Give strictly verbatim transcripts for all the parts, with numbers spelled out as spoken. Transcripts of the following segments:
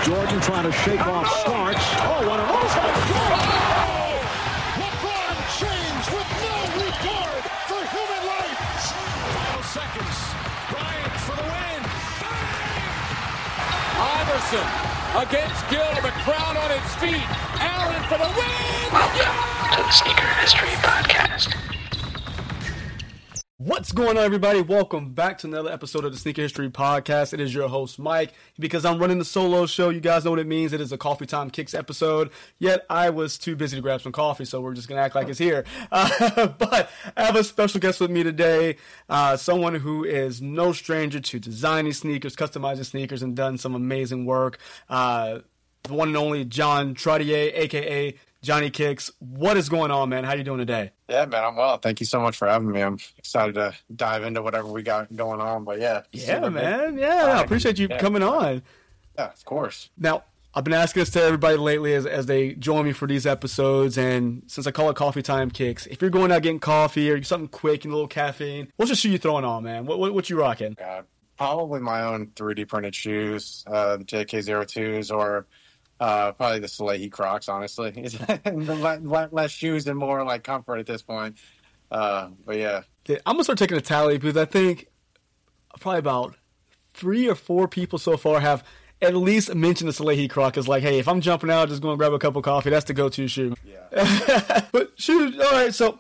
Jordan trying to shake off Starks. Oh, what a move by Jordan! LeBron James with no regard for human life. Final seconds. Bryant for the win. Iverson against Gill. The crowd on its feet. Allen for the win. Welcome yeah! to the Sneaker History Podcast. What's going on, everybody? Welcome back to another episode of the Sneaker History Podcast. It is your host, Mike. Because I'm running the solo show, you guys know what it means. It is a Coffee Time Kicks episode. Yet I was too busy to grab some coffee, so we're just going to act like it's here. Uh, but I have a special guest with me today. Uh, someone who is no stranger to designing sneakers, customizing sneakers, and done some amazing work. Uh, the one and only John Trottier, a k a. Johnny Kicks. What is going on, man? How you doing today? Yeah, man, I'm well. Thank you so much for having me. I'm excited to dive into whatever we got going on. But yeah, yeah, man. Big. Yeah, I appreciate you yeah. coming on. Yeah, of course. Now, I've been asking this to everybody lately as, as they join me for these episodes, and since I call it Coffee Time Kicks, if you're going out getting coffee or something quick and a little caffeine, what's the shoe you throwing on, man? What what, what you rocking? God, probably my own three D printed shoes, uh, the J K zero twos, or Uh, probably the Salehi Crocs, honestly. Less shoes and more like comfort at this point. Uh, but yeah. I'm going to start taking a tally because I think probably about three or four people so far have at least mentioned the Salehi Croc as like, hey, if I'm jumping out, just going to grab a cup of coffee. That's the go-to shoe. Yeah. But shoes, all right, so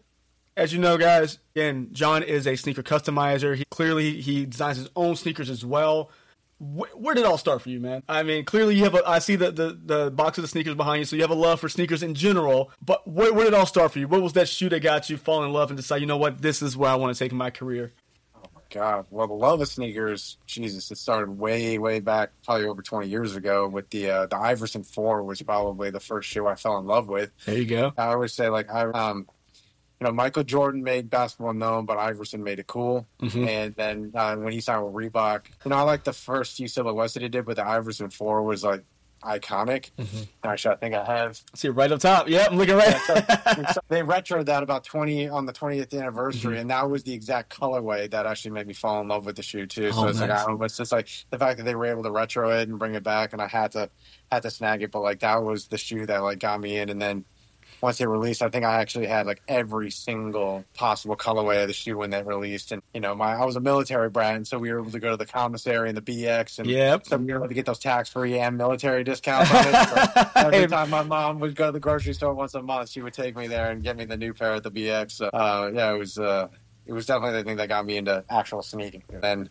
as you know, guys, again, John is a sneaker customizer. He clearly he designs his own sneakers as well. Where did it all start for you, man? I mean, clearly you have a, I see the, the, the box of the sneakers behind you, so you have a love for sneakers in general, but where, where did it all start for you? What was that shoe that got you fall in love and decide, you know what, this is where I want to take my career? Oh my God. Well, the love of sneakers, Jesus, it started way, way back, probably over twenty years ago with the uh, the Iverson four was probably the first shoe I fell in love with. There you go. I always say, like, I, um, you know, Michael Jordan made basketball known, but Iverson made it cool. Mm-hmm. And then uh, when he signed with Reebok, you know, I like the first few silhouettes that he did, but the Iverson four was like iconic. Mm-hmm. Actually, I think I have. See it right up top. Yeah, I'm looking right. Yeah, so they retroed that about twenty on the twentieth anniversary, mm-hmm. and that was the exact colorway that actually made me fall in love with the shoe too. So oh, it's nice. like I don't know, it's just like the fact that they were able to retro it and bring it back, and I had to had to snag it. But like that was the shoe that like got me in, and then once it released, I think I actually had like every single possible colorway of the shoe when they released. And, you know, my I was a military brat, and so we were able to go to the commissary and the B X. And yep. so we were able to get those tax-free and military discounts on it. So every time my mom would go to the grocery store once a month, she would take me there and get me the new pair at the B X. So, uh, yeah, it was uh, it was definitely the thing that got me into actual sneaking. And then,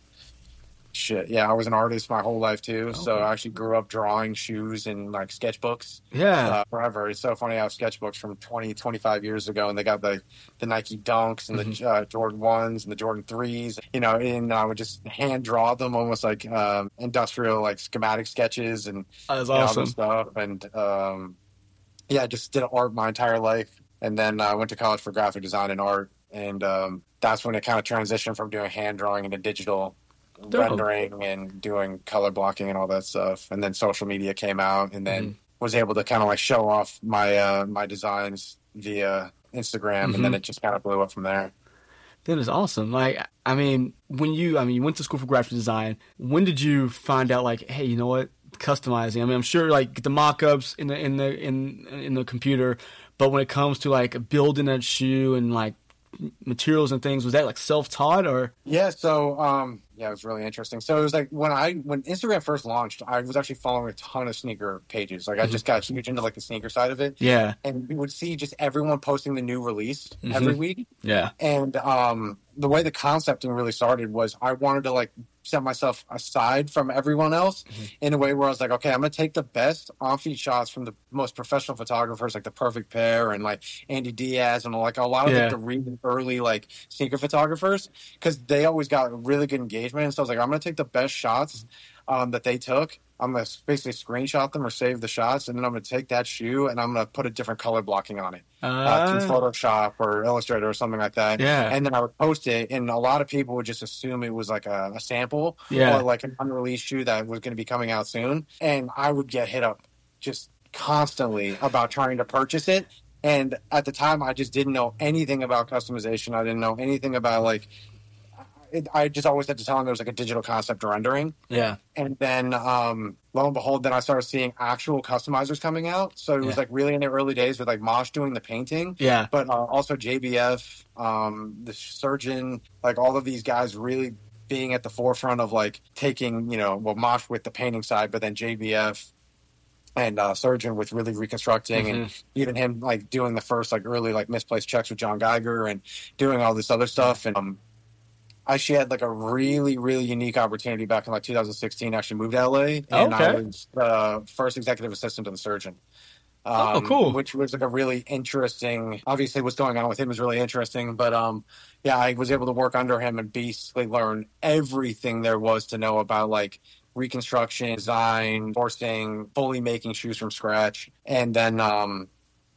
shit, yeah, I was an artist my whole life too, okay. So I actually grew up drawing shoes in like sketchbooks. Yeah, uh, forever. It's so funny. I have sketchbooks from twenty, twenty-five years ago, and they got the the Nike Dunks and mm-hmm. the uh, Jordan ones and the Jordan threes. You know, and I would just hand draw them, almost like um, industrial, like schematic sketches and that's you awesome know, stuff. And um, yeah, I just did art my entire life, and then I went to college for graphic design and art, and um, that's when it kind of transitioned from doing hand drawing into digital Dope. rendering and doing color blocking and all that stuff. And then social media came out, and then mm-hmm. was able to kind of like show off my uh, my designs via Instagram, mm-hmm. and then it just kind of blew up from there. That is awesome. Like, I mean, when you, I mean, you went to school for graphic design. When did you find out, like, hey, you know what, customizing? I mean, I'm sure like the mock-ups in the in the in in the computer, but when it comes to like building that shoe and like materials and things, was that like self-taught or? Yeah, so um yeah, it was really interesting. So it was like when I when Instagram first launched, I was actually following a ton of sneaker pages. Like I just got huge into like the sneaker side of it. Yeah. And we would see just everyone posting the new release mm-hmm. every week. Yeah. And um the way the concepting really started was I wanted to like set myself aside from everyone else mm-hmm. in a way where I was like, okay, I'm going to take the best on-feed shots from the most professional photographers, like the Perfect Pair and like Andy Diaz and like a lot of yeah. like, the really early like sneaker photographers, because they always got really good engagement. And so I was like, I'm going to take the best shots um, that they took. I'm going to basically screenshot them or save the shots, and then I'm going to take that shoe and I'm going to put a different color blocking on it uh, uh, through Photoshop or Illustrator or something like that. Yeah. And then I would post it, and a lot of people would just assume it was like a, a sample yeah. or like an unreleased shoe that was going to be coming out soon. And I would get hit up just constantly about trying to purchase it. And at the time, I just didn't know anything about customization. I didn't know anything about like it, I just always had to tell him there was like a digital concept rendering. Yeah. And then, um, lo and behold, then I started seeing actual customizers coming out. So it was Yeah. like really in the early days with like Mosh doing the painting. Yeah. But uh, also J B F, um, the Surgeon, like all of these guys really being at the forefront of like taking, you know, well, Mosh with the painting side, but then J B F and uh, Surgeon with really reconstructing, Mm-hmm. and even him like doing the first like early like misplaced checks with John Geiger and doing all this other stuff. And um, I actually had like a really, really unique opportunity back in like two thousand sixteen. I actually moved to L A, and Okay. I was the first executive assistant to the Surgeon. Oh, Um, cool. Which was like a really interesting. Obviously, what's going on with him was really interesting, but um, yeah, I was able to work under him and basically learn everything there was to know about like reconstruction, design, sourcing, fully making shoes from scratch, and then um,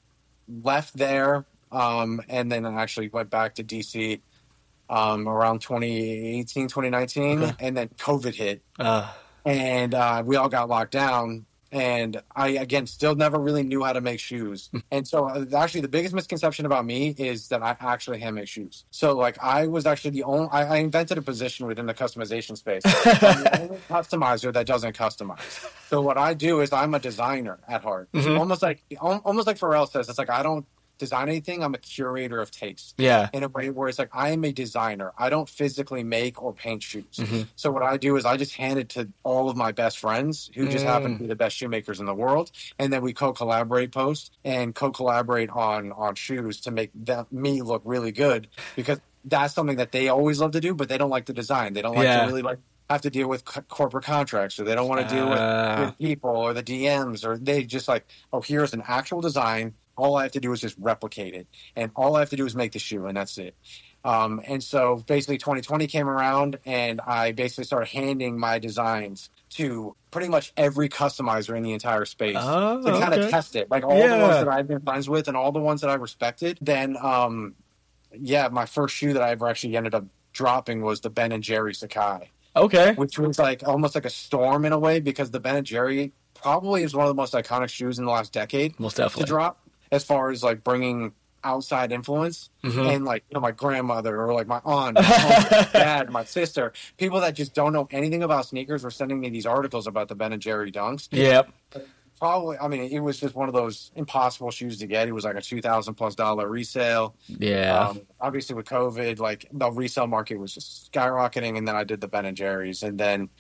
left there, um, and then I actually went back to D C um, around twenty eighteen, twenty nineteen, Okay. and then COVID hit, Uh, and uh, we all got locked down. And I, again, still never really knew how to make shoes. And so uh, actually the biggest misconception about me is that I actually hand make shoes. So like I was actually the only, I, I invented a position within the customization space. I'm the only customizer that doesn't customize. So what I do is I'm a designer at heart. Mhm. Almost like, al- almost like Pharrell says, it's like I don't design anything. I'm a curator of taste. yeah. In a way where it's like I am a designer. I don't physically make or paint shoes. Mhm. So what I do is I just hand it to all of my best friends who just Mm. happen to be the best shoemakers in the world, and then we co-collaborate post and co-collaborate on on shoes to make that, me look really good, because that's something that they always love to do, but they don't like the design. They don't like Yeah. to really like have to deal with co- corporate contracts, or they don't want to deal with, Ah. with people or the D Ms, or they just like, oh, here's an actual design. All I have to do is just replicate it, and all I have to do is make the shoe, and that's it. Um, and so basically twenty twenty came around, and I basically started handing my designs to pretty much every customizer in the entire space Oh, to kind okay. of test it. Like all Yeah. the ones that I've been friends with and all the ones that I respected. Then, um, yeah, my first shoe that I ever actually ended up dropping was the Ben and Jerry Sakai, Okay. which was like almost like a storm in a way, because the Ben and Jerry probably is one of the most iconic shoes in the last decade Most to definitely. drop, as far as like bringing outside influence. Mhm. And like, you know, my grandmother or like my aunt, my uncle, my dad, my sister, people that just don't know anything about sneakers were sending me these articles about the Ben and Jerry Dunks. Yep. Probably, I mean, it was just one of those impossible shoes to get. It was like a two thousand plus dollar resale. Yeah. Um, obviously, with COVID, like the resale market was just skyrocketing. And then I did the Ben and Jerry's, and then,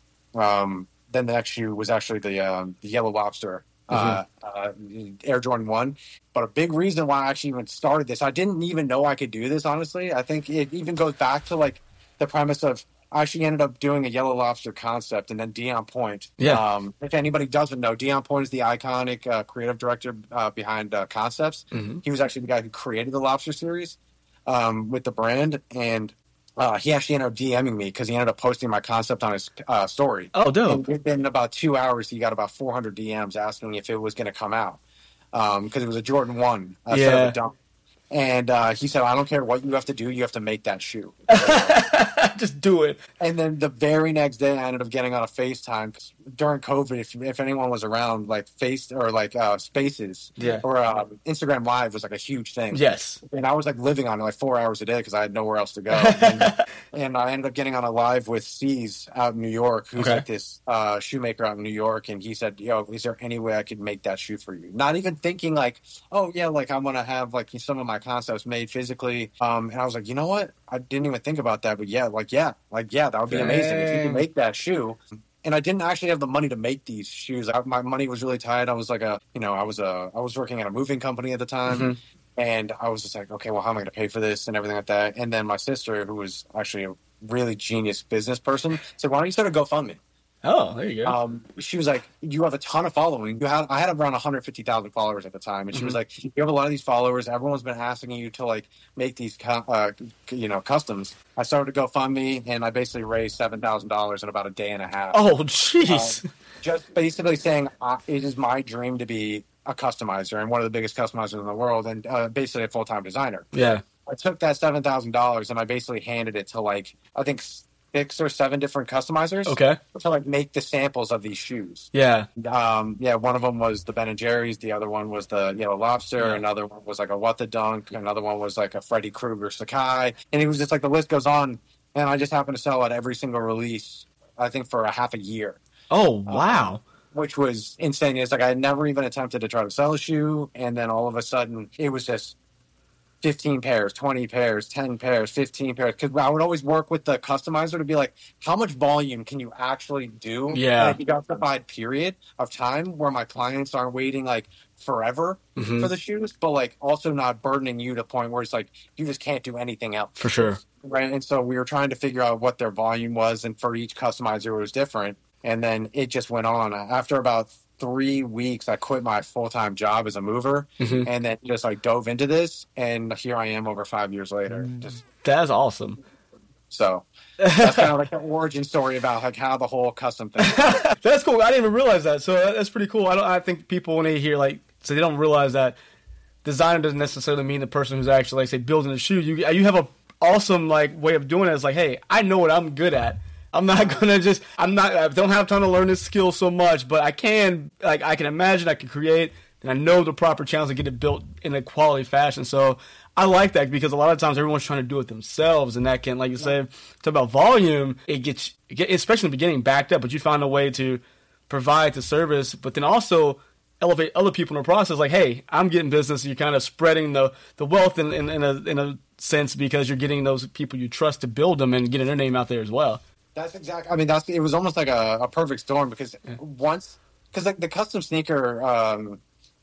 um, then the next shoe was actually the um, the Yellow Lobster. Uh, uh, Air Jordan one. But a big reason why I actually even started this, I didn't even know I could do this, honestly. I think it even goes back to like the premise of, I actually ended up doing a Yellow Lobster concept, and then Dion Point. Yeah. Um, if anybody doesn't know, Dion Point is the iconic uh, creative director uh, behind uh, Concepts. Mhm. He was actually the guy who created the Lobster series um, with the brand, and uh, he actually ended up DMing me because he ended up posting my concept on his uh, story. Oh, dope. And within about two hours, he got about four hundred D Ms asking if it was going to come out, because it was a Jordan one uh, instead Yeah. of a Dunk. And uh, he said, I don't care what you have to do, you have to make that shoe. Just do it. And then the very next day, I ended up getting on a FaceTime 'cause during COVID. If if anyone was around, like Face or like uh, Spaces, Yeah. or uh, Instagram Live was like a huge thing. Yes. And I was like living on it like four hours a day because I had nowhere else to go. and, and I ended up getting on a live with C's out in New York, who's Okay. like this uh, shoemaker out in New York, and he said, "Yo, is there any way I could make that shoe for you?" Not even thinking like, "Oh yeah, like I'm gonna have like some of my concepts made physically." Um, and I was like, you know what? I didn't even think about that, but yeah, like yeah, like yeah, that would be amazing if you Dang. could make that shoe. And I didn't actually have the money to make these shoes. I, my money was really tight. I was like a, you know, I was a, I was working at a moving company at the time, Mhm. and I was just like, okay, well, how am I going to pay for this and everything like that? And then my sister, who was actually a really genius business person, said, "Why don't you start a GoFundMe?" Oh, there you go. Um, she was like, "You have a ton of following. You had, I had around one hundred fifty thousand followers at the time, and she was like, you have a lot of these followers. Everyone's been asking you to like make these, cu- uh, you know, customs." I started a GoFundMe, and I basically raised seven thousand dollars in about a day and a half. oh, jeez. Um, just basically saying, uh, it is my dream to be a customizer and one of the biggest customizers in the world, and uh, basically a full time designer. yeah. I took that seven thousand dollars and I basically handed it to like I think six or seven different customizers. Okay. To like make the samples of these shoes. Yeah. Um, yeah, one of them was the Ben and Jerry's. The other one was the Yellow Lobster. Yeah. Another one was like a What the Dunk. Another one was like a Freddy Krueger Sakai. And it was just like the list goes on. and I just happened to sell at every single release, I think, for a half a year. Oh, wow. Um, which was insane. It's like I had never even attempted to try to sell a shoe, and then all of a sudden it was just fifteen pairs, twenty pairs, ten pairs, fifteen pairs. Because I would always work with the customizer to be like, how much volume can you actually do? Yeah. Like, a justified period of time where my clients aren't waiting like forever mm-hmm. for the shoes, but like also not burdening you to the point where it's like you just can't do anything else. For sure. Right. And so we were trying to figure out what their volume was, and for each customizer it was different. And then it just went on. After about three weeks, I quit my full-time job as a mover mm-hmm. and then just like dove into this. And here I am over five years later. Just That's awesome. So that's kind of like the origin story about like how the whole custom thing. That's cool. I didn't even realize that. So that's pretty cool. I don't. I think people, when they hear like, so they don't realize that designer doesn't necessarily mean the person who's actually like say building a shoe. You you have a awesome like way of doing it. It's like, hey, I know what I'm good at. I'm not gonna just. I'm not. I don't have time to learn this skill so much, but I can. Like I can imagine. I can create, and I know the proper channels to get it built in a quality fashion. So I like that because a lot of times everyone's trying to do it themselves, and that can, like you say, talk about volume. It gets, it get, especially in the beginning, backed up. But you find a way to provide the service, but then also elevate other people in the process. Like, hey, I'm getting business. You're kind of spreading the the wealth in in, in a in a sense because you're getting those people you trust to build them and getting their name out there as well. That's exactly. I mean, that's it was almost like a, a perfect storm because yeah. once, because like the custom sneaker um,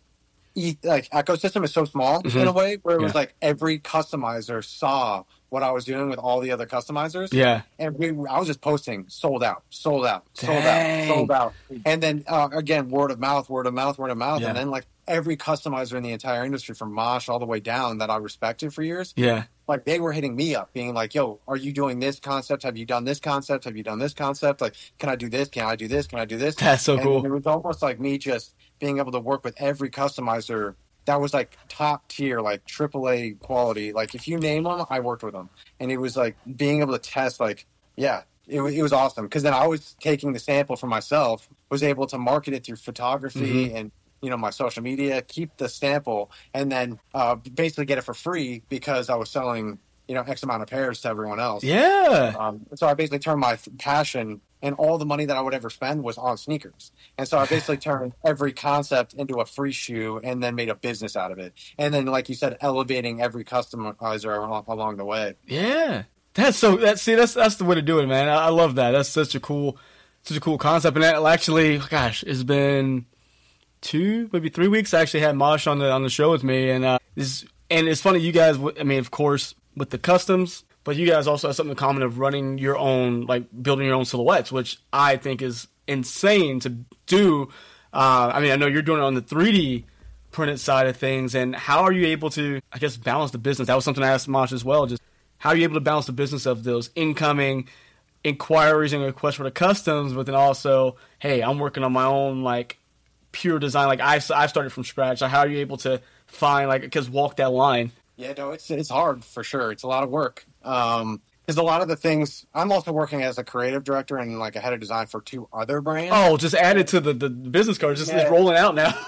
e- like ecosystem is so small mm-hmm. in a way where it was yeah. like every customizer saw what I was doing with all the other customizers. Yeah, and we, I was just posting sold out, sold out, sold Dang. out, sold out, and then uh, again word of mouth, word of mouth, word of mouth, yeah. and then like every customizer in the entire industry from Mosh all the way down that I respected for years. Yeah. Like, they were hitting me up, being like, yo, are you doing this concept? Have you done this concept? Have you done this concept? Like, can I do this? Can I do this? Can I do this? That's so and cool. It was almost like me just being able to work with every customizer that was, like, top tier, like, triple A quality. Like, if you name them, I worked with them. And it was, like, being able to test, like, yeah, it, it was awesome. Because then I was taking the sample for myself, was able to market it through photography mm-hmm. and, you know, my social media, keep the sample, and then uh, basically get it for free because I was selling, you know, X amount of pairs to everyone else. Yeah. Um, so I basically turned my passion and all the money that I would ever spend was on sneakers. And so I basically turned every concept into a free shoe and then made a business out of it. And then, like you said, elevating every customizer along the way. Yeah. That's so, that's, see, that's, that's the way to do it, man. I, I love that. That's such a cool, such a cool concept. And that actually, gosh, it's been two, maybe three weeks. I actually had Mosh on the on the show with me, and uh, this and it's funny. You guys, I mean, of course, with the customs, but you guys also have something in common of running your own, like building your own silhouettes, which I think is insane to do. Uh, I mean, I know you're doing it on the three D printed side of things, and how are you able to, I guess, balance the business? That was something I asked Mosh as well. Just how are you able to balance the business of those incoming inquiries and requests for the customs, but then also, hey, I'm working on my own, like, pure design. Like I, I started from scratch. So how are you able to find, like, because walk that line? Yeah, no, it's it's hard for sure. It's a lot of work. Um, because a lot of the things, I'm also working as a creative director and like a head of design for two other brands. Oh, just added to the, the business card. Just yeah. It's rolling out now.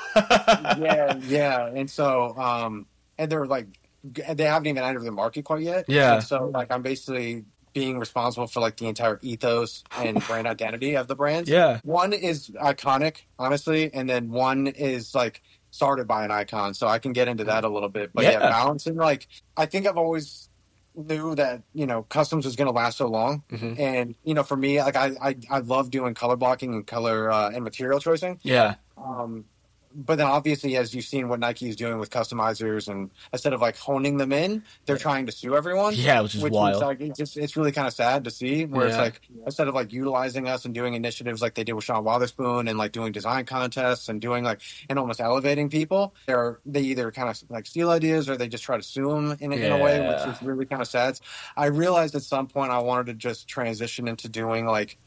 yeah, yeah. And so, um, and they're like, they haven't even entered the market quite yet. Yeah. And so like I'm basically being responsible for like the entire ethos and brand identity of the brands. Yeah. One is iconic, honestly, and then one is like started by an icon. So I can get into that a little bit. But yeah, yeah balancing, like, I think I've always knew that, you know, customs was going to last so long. Mm-hmm. And, you know, for me, like I, I, I love doing color blocking and color uh, and material choicing. Yeah. Um, but then obviously, as you've seen what Nike is doing with customizers, and instead of like honing them in, they're yeah. trying to sue everyone. Yeah, which is which wild. Is like, it's, just, it's really kind of sad to see where yeah. it's like, instead of like utilizing us and doing initiatives like they did with Sean Wotherspoon and like doing design contests and doing like, and almost elevating people, they're, they either kind of like steal ideas or they just try to sue them in, yeah. in a way, which is really kind of sad. I realized at some point I wanted to just transition into doing like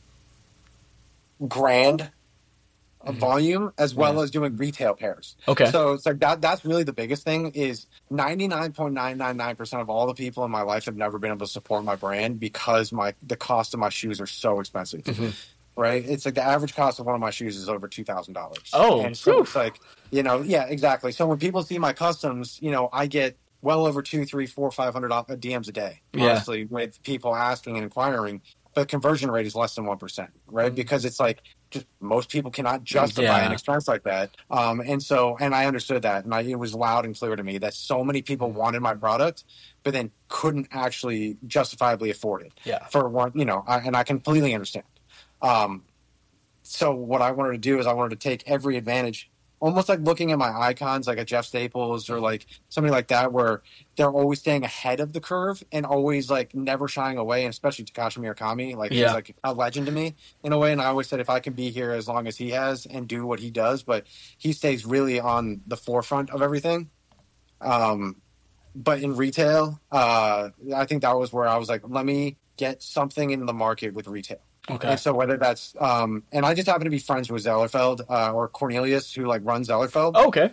grand a volume as well yeah. as doing retail pairs. Okay. So it's like that that's really the biggest thing is ninety-nine point nine nine nine percent of all the people in my life have never been able to support my brand because my the cost of my shoes are so expensive. Mm-hmm. Right? It's like the average cost of one of my shoes is over two thousand dollars. Oh. And so it's like, you know, yeah, exactly. So when people see my customs, you know, I get well over two, three, four, five hundred D Ms a day, Yeah. honestly, with people asking and inquiring. But conversion rate is less than one percent, right? Because it's like just most people cannot justify Yeah. an expense like that. Um, and so, and I understood that. And I, it was loud and clear to me that so many people wanted my product, but then couldn't actually justifiably afford it. Yeah. For one, you know, I, and I completely understand. Um, so what I wanted to do is I wanted to take every advantage, almost like looking at my icons, like a Jeff Staples or like somebody like that, where they're always staying ahead of the curve and always like never shying away, and especially Takashi Murakami, like Yeah. he's like a legend to me in a way. And I always said if I can be here as long as he has and do what he does, but he stays really on the forefront of everything. Um, but in retail, uh, I think that was where I was like, let me get something in the market with retail. Okay. And so whether that's, um, and I just happen to be friends with Zellerfeld uh, or Cornelius, who like runs Zellerfeld. Okay.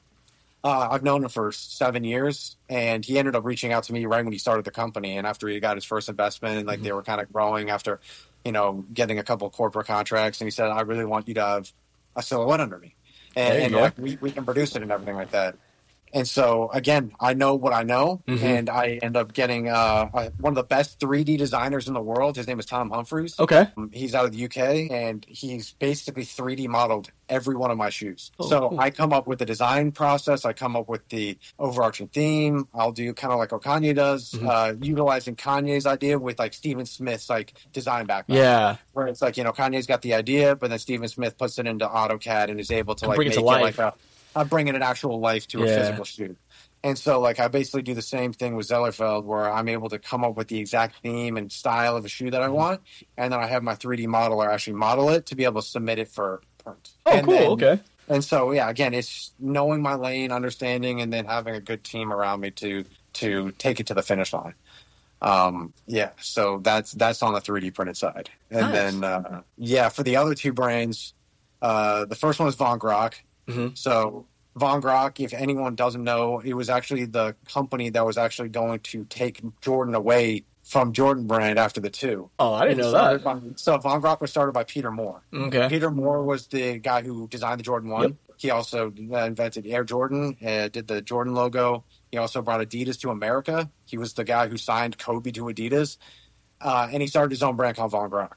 Uh, I've known him for seven years, and he ended up reaching out to me right when he started the company. And after he got his first investment, and like Mm-hmm. they were kind of growing after, you know, getting a couple of corporate contracts, and he said, "I really want you to have a silhouette under me, and, There you and go. like we, we can produce it and everything like that." And so again, I know what I know, Mhm. and I end up getting uh, uh, one of the best three D designers in the world. His name is Tom Humphreys. Okay. Um, He's out of the U K, and he's basically three D modeled every one of my shoes. Oh, so cool. I come up with the design process. I come up with the overarching theme. I'll do kind of like what Kanye does, Mhm. uh, utilizing Kanye's idea with like Steven Smith's like design background. Yeah. Where it's like, you know, Kanye's got the idea, but then Steven Smith puts it into AutoCAD and is able to And like bring it make to it life. like a, uh, bringing an actual life to a Yeah. physical shoe. And so, like, I basically do the same thing with Zellerfeld, where I'm able to come up with the exact theme and style of a shoe that I want, and then I have my three D modeler actually model it to be able to submit it for print. Oh, And cool. then- Okay. And so, yeah, again, it's knowing my lane, understanding, and then having a good team around me to to take it to the finish line. Um, yeah, so that's that's on the three D printed side, and Nice. then uh, yeah, for the other two brands, uh, the first one is Von Grok. Mhm. So Von Grok, if anyone doesn't know, it was actually the company that was actually going to take Jordan away from Jordan Brand after the two. Oh, I didn't It know started that. by- so Von Grok was started by Peter Moore. Okay. Peter Moore was the guy who designed the Jordan one. Yep. He also uh, invented Air Jordan, uh, did the Jordan logo. He also brought Adidas to America. He was the guy who signed Kobe to Adidas. Uh, and he started his own brand called Von Grok.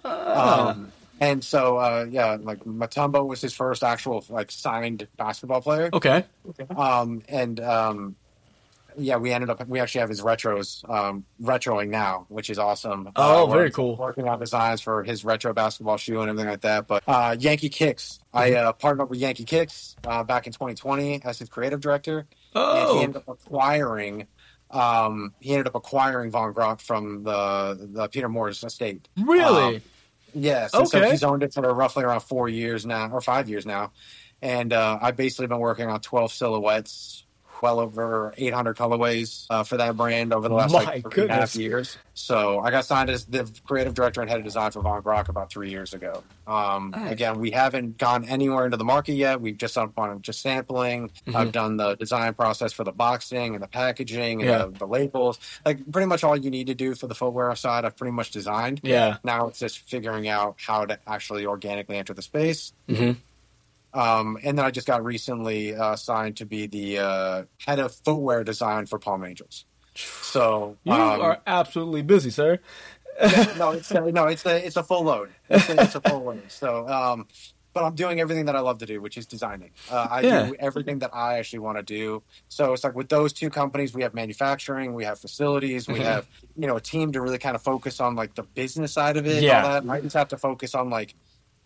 Ah. Um, and so, uh, yeah, like Mutombo was his first actual like signed basketball player. Okay. Um, and um, yeah, we ended up we actually have his retros um, retroing now, which is awesome. Oh, Uh, very we're cool. Working on designs for his retro basketball shoe and everything like that. But uh, Yankee Kicks, I Mm-hmm. uh, partnered up with Yankee Kicks uh, back in twenty twenty as his creative director, and he Oh. ended up acquiring. Um, he ended up acquiring Von Grok from the the Peter Moore's estate. Really? Um, Yes. And so Okay. he's owned it for roughly around four years now, or five years now. And uh, I've basically been working on twelve silhouettes, well over eight hundred colorways uh, for that brand over the last My like three and a half goodness. years. So I got signed as the creative director and head of design for Von Grok about three years ago. Um, Nice. Again, we haven't gone anywhere into the market yet. We've just done on just sampling. Mhm. I've done the design process for the boxing and the packaging and Yeah. the, the labels. Like pretty much all you need to do for the footwear side, I've pretty much designed. Yeah. Now it's just figuring out how to actually organically enter the space. hmm Um, and then I just got recently uh, signed to be the uh, head of footwear design for Palm Angels. So You um, are absolutely busy, sir. no, it's a, no, it's a it's a full load. It's a, it's a full load. So, um, but I'm doing everything that I love to do, which is designing. Uh, I Yeah. do everything that I actually want to do. So it's like with those two companies, we have manufacturing, we have facilities, we Mhm. have you know a team to really kind of focus on like the business side of it. Yeah. And all that. I just have to focus on like,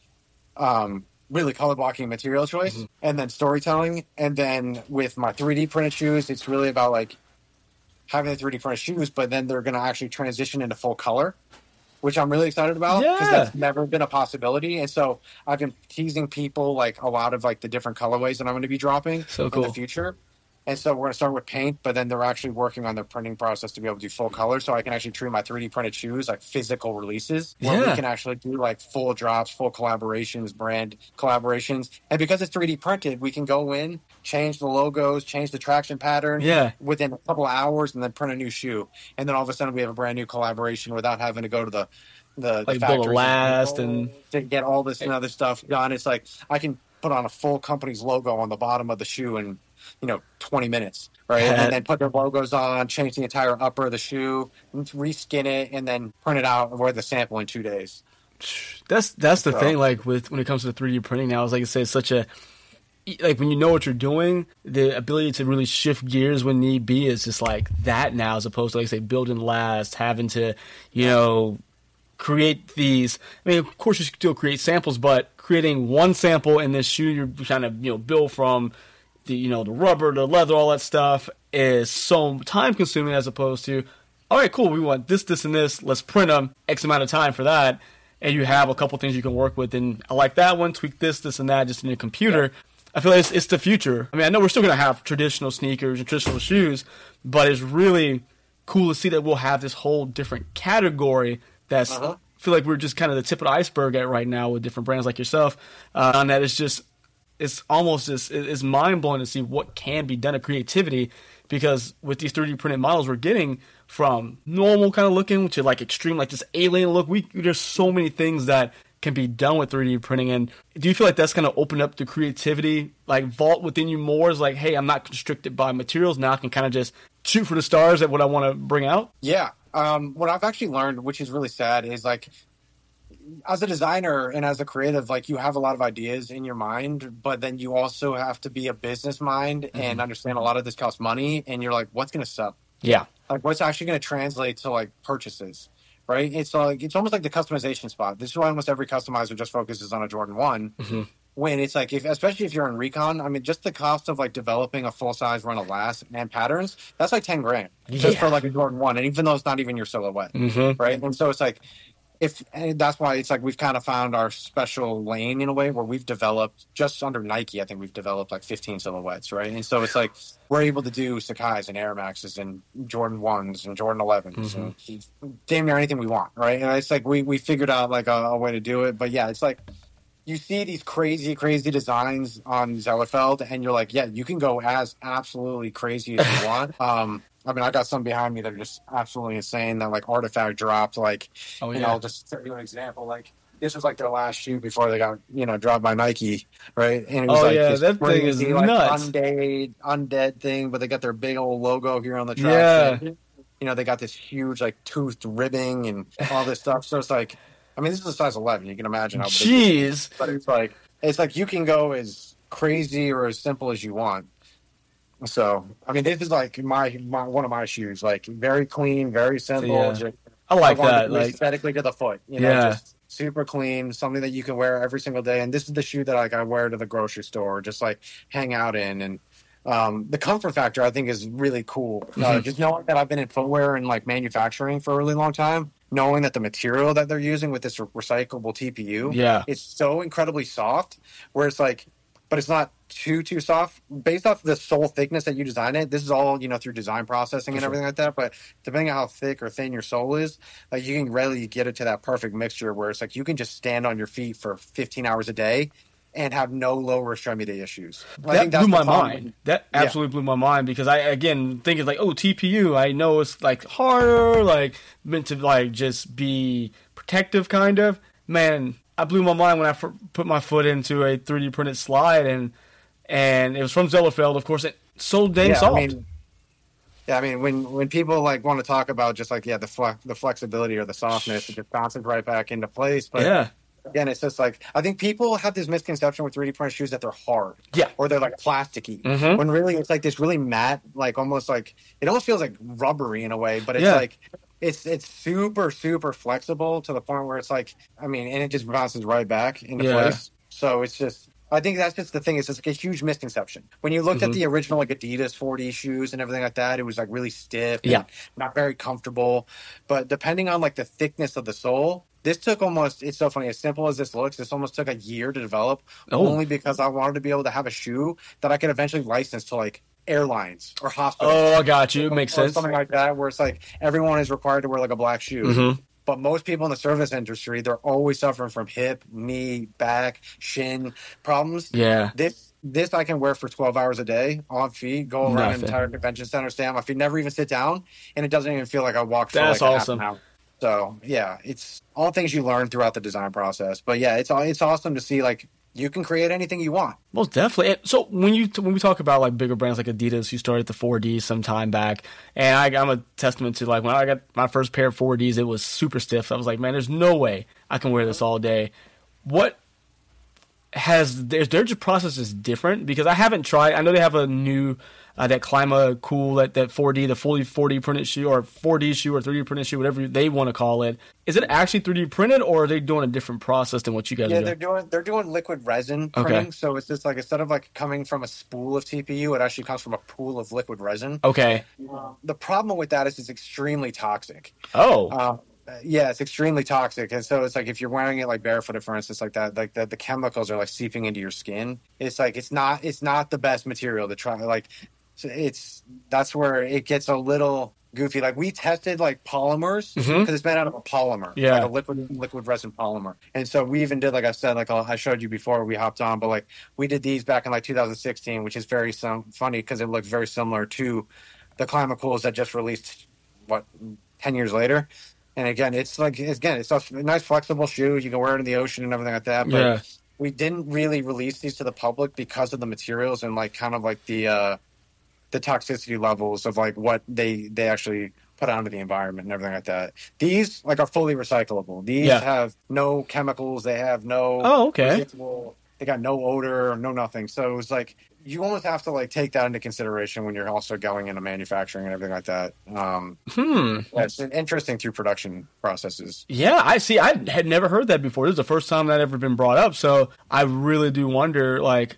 um, really color blocking, material choice, Mhm. and then storytelling. And then with my three D printed shoes, it's really about like having the three D printed shoes, but then they're going to actually transition into full color, which I'm really excited about because Yeah. that's never been a possibility. And so I've been teasing people like a lot of like the different colorways that I'm going to be dropping So in cool. the future. And so we're going to start with paint, but then they're actually working on their printing process to be able to do full color. So I can actually treat my three D printed shoes like physical releases where Yeah. we can actually do like full drops, full collaborations, brand collaborations. And because it's three D printed, we can go in, change the logos, change the traction pattern Yeah. within a couple of hours and then print a new shoe. And then all of a sudden we have a brand new collaboration without having to go to the, the, Like the Bull factories Last and- to get all this and other stuff done. It's like I can put on a full company's logo on the bottom of the shoe and you know, twenty minutes, right? And then put their logos on, change the entire upper of the shoe, reskin it, and then print it out with the sample in two days. That's that's the So. thing. Like with when it comes to three D printing now, is like I say, it's such a like when you know what you're doing, the ability to really shift gears when need be is just like that now, as opposed to like say building last, having to you know create these. I mean, of course you still create samples, but creating one sample in this shoe you're trying to you know build from the you know the rubber, the leather, all that stuff is so time consuming as opposed to all right, cool, we want this, this, and this. Let's print them X amount of time for that. And you have a couple things you can work with, and I like that one, tweak this, this, and that just in your computer. Yeah. I feel like it's, it's the future. I mean, I know we're still going to have traditional sneakers and traditional shoes, but it's really cool to see that we'll have this whole different category that's, uh-huh. I feel like we're just kind of the tip of the iceberg at right now with different brands like yourself. Uh, on that, it's just, it's almost just, it's mind-blowing to see what can be done of creativity, because with these three D printed models we're getting, from normal kind of looking to like extreme, like this alien look. We there's so many things that can be done with three D printing. And do you feel like that's going to open up the creativity, like vault within you more? Is like, hey, I'm not constricted by materials. Now I can kind of just shoot for the stars at what I want to bring out. Yeah. Um, what I've actually learned, which is really sad, is like as a designer and as a creative, like you have a lot of ideas in your mind, but then you also have to be a business mind mm-hmm. and understand a lot of this costs money. And you're like, what's going to sell? Yeah. Like what's actually going to translate to like purchases, right? It's like it's almost like the customization spot. This is why almost every customizer just focuses on a Jordan one. Mm-hmm. When it's like, if especially if you're in recon, I mean, just the cost of like developing a full size run of last and patterns, that's like ten grand yeah. just for like a Jordan one, and even though it's not even your silhouette, mm-hmm. right? And so it's like, if and that's why it's like we've kind of found our special lane in a way where we've developed just under Nike. I think we've developed like fifteen silhouettes, right? And so it's like we're able to do Sakai's and Air Maxes and Jordan ones and Jordan elevens mm-hmm. and damn near anything we want, right? And it's like we we figured out like a, a way to do it. But yeah, it's like you see these crazy, crazy designs on Zellerfeld, and you're like, yeah, you can go as absolutely crazy as you want. Um, I mean, I got some behind me that are just absolutely insane. That like Artifact dropped, like, oh, yeah. you know, I'll just give you an example. Like, this was like their last shoe before they got, you know, dropped by Nike, right? And it was oh, like yeah, this that crazy, thing is like, nuts. Undead, undead thing, but they got their big old logo here on the track. Yeah. You know, they got this huge, like, toothed ribbing and all this stuff. So it's like, I mean, this is a size eleven. You can imagine how big Jeez. it is. But it's like, it's like you can go as crazy or as simple as you want. So, I mean, this is like my, my one of my shoes, like very clean, very simple. Yeah. Just, I like I that, like aesthetically to the foot. You know, yeah. just super clean, something that you can wear every single day. And this is the shoe that like I wear to the grocery store, just like hang out in. And um, the comfort factor, I think, is really cool. Mm-hmm. Uh, just knowing that I've been in footwear and like manufacturing for a really long time, knowing that the material that they're using with this re- recyclable T P U, yeah, it's so incredibly soft, where it's like, but it's not too, too soft. Based off the sole thickness that you design it, this is all, you know, through design processing and everything like that. But depending on how thick or thin your sole is, like you can really get it to that perfect mixture where it's like you can just stand on your feet for fifteen hours a day and have no lower extremity issues. I that think that's blew my problem. mind. That absolutely yeah. blew my mind, because I, again, thinking like, oh, T P U, I know it's like harder, like meant to like just be protective kind of. Man, I blew my mind when I f- put my foot into a three D printed slide, and and it was from Zellerfeld, of course. It's so dang yeah, soft. I mean, yeah, I mean, when, when people like want to talk about just like yeah the flex, the flexibility or the softness, it just bounces right back into place. But yeah. again, it's just like I think people have this misconception with three D printed shoes that they're hard, yeah, or they're like plasticky. Mm-hmm. When really it's like this really matte, like almost like it almost feels like rubbery in a way, but it's yeah. like. It's it's super, super flexible to the point where it's like, I mean, and it just bounces right back into yeah. place. So it's just, I think that's just the thing. It's just like a huge misconception. When you looked mm-hmm. at the original like Adidas four D shoes and everything like that, it was like really stiff and yeah. not very comfortable. But depending on like the thickness of the sole, this took almost, it's so funny, as simple as this looks, this almost took a year to develop, oh. only because I wanted to be able to have a shoe that I could eventually license to like airlines or hospitals. Oh, I got you. Makes or sense. Something like that, where it's like everyone is required to wear like a black shoe. Mm-hmm. But most people in the service industry, they're always suffering from hip, knee, back, shin problems. Yeah. This this I can wear for twelve hours a day on feet, go around Nothing. an entire convention center, stay on my feet, never even sit down, and it doesn't even feel like I walked for That's like awesome. half an hour. So yeah, it's all things you learn throughout the design process. But yeah, it's it's awesome to see like you can create anything you want. Most definitely. So when you when we talk about like bigger brands like Adidas, who started the four D some time back, and I, I'm a testament to like when I got my first pair of four Ds, it was super stiff. I was like, man, there's no way I can wear this all day. What has their their process is different because I haven't tried. I know they have a new uh, that Clima Cool that that four D, the fully four D printed shoe or four D shoe or three D printed shoe, whatever they want to call it. Is it actually three D printed or are they doing a different process than what you guys yeah, are doing? they're doing they're doing liquid resin Okay. printing. So it's just like instead of like coming from a spool of T P U, it actually comes from a pool of liquid resin. Okay. The problem with that is it's extremely toxic. Oh. Uh, yeah, it's extremely toxic, and so it's like if you're wearing it like barefooted, for instance, like that, like the, the chemicals are like seeping into your skin. It's like it's not it's not the best material to try. Like so it's that's where it gets a little goofy. Like we tested like polymers because Mhm. it's made out of a polymer, Yeah. like a liquid liquid resin polymer. And so we even did, like I said, like I showed you before we hopped on, but like we did these back in like two thousand sixteen, which is very sim- funny because it looks very similar to the Clima Cools that just released what ten years later. And again, it's like again, it's a nice flexible shoe. You can wear it in the ocean and everything like that. But Yeah. we didn't really release these to the public because of the materials and like kind of like the uh, the toxicity levels of like what they they actually put out into the environment and everything like that. These like are fully recyclable. These Yeah. have no chemicals. They have no. Oh, okay. residual- They got no odor, no nothing. So it was like you almost have to like take that into consideration when you're also going into manufacturing and everything like that. Um, Hmm. yeah, it's interesting through production processes. Yeah, I see. I had never heard that before. This is the first time that ever been brought up. So I really do wonder, like,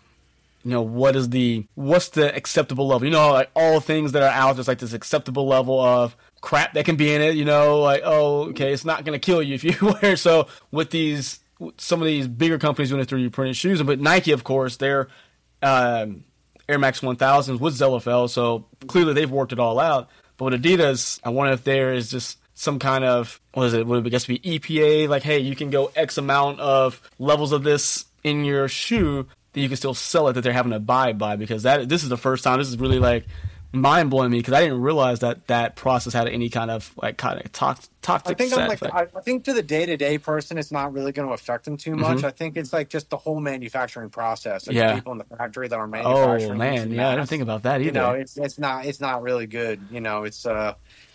you know, what is the what's the acceptable level? You know, like all things that are out, there's like this acceptable level of crap that can be in it. You know, like oh, okay, it's not going to kill you if you wear it. So with these, some of these bigger companies doing the three D printed shoes, but Nike, of course, they're um, Air Max one thousands with Z L F L. So clearly they've worked it all out. But with Adidas, I wonder if there is just some kind of, what is it, would it guess be E P A, like, hey, you can go X amount of levels of this in your shoe that you can still sell it that they're having to abide by, because that this is the first time, this is really, like, mind-blowing me, because I didn't realize that that process had any kind of, like, kind of tox- toxic I think side I'm like, effect. I, I think to the day-to-day person, it's not really going to affect them too much. Mhm. I think it's like just the whole manufacturing process. Like Yeah. the people in the factory that are Oh, manufacturing. man, these yeah, I didn't masks, think about that either. You know, it's it's not it's not really good. You know, it's uh,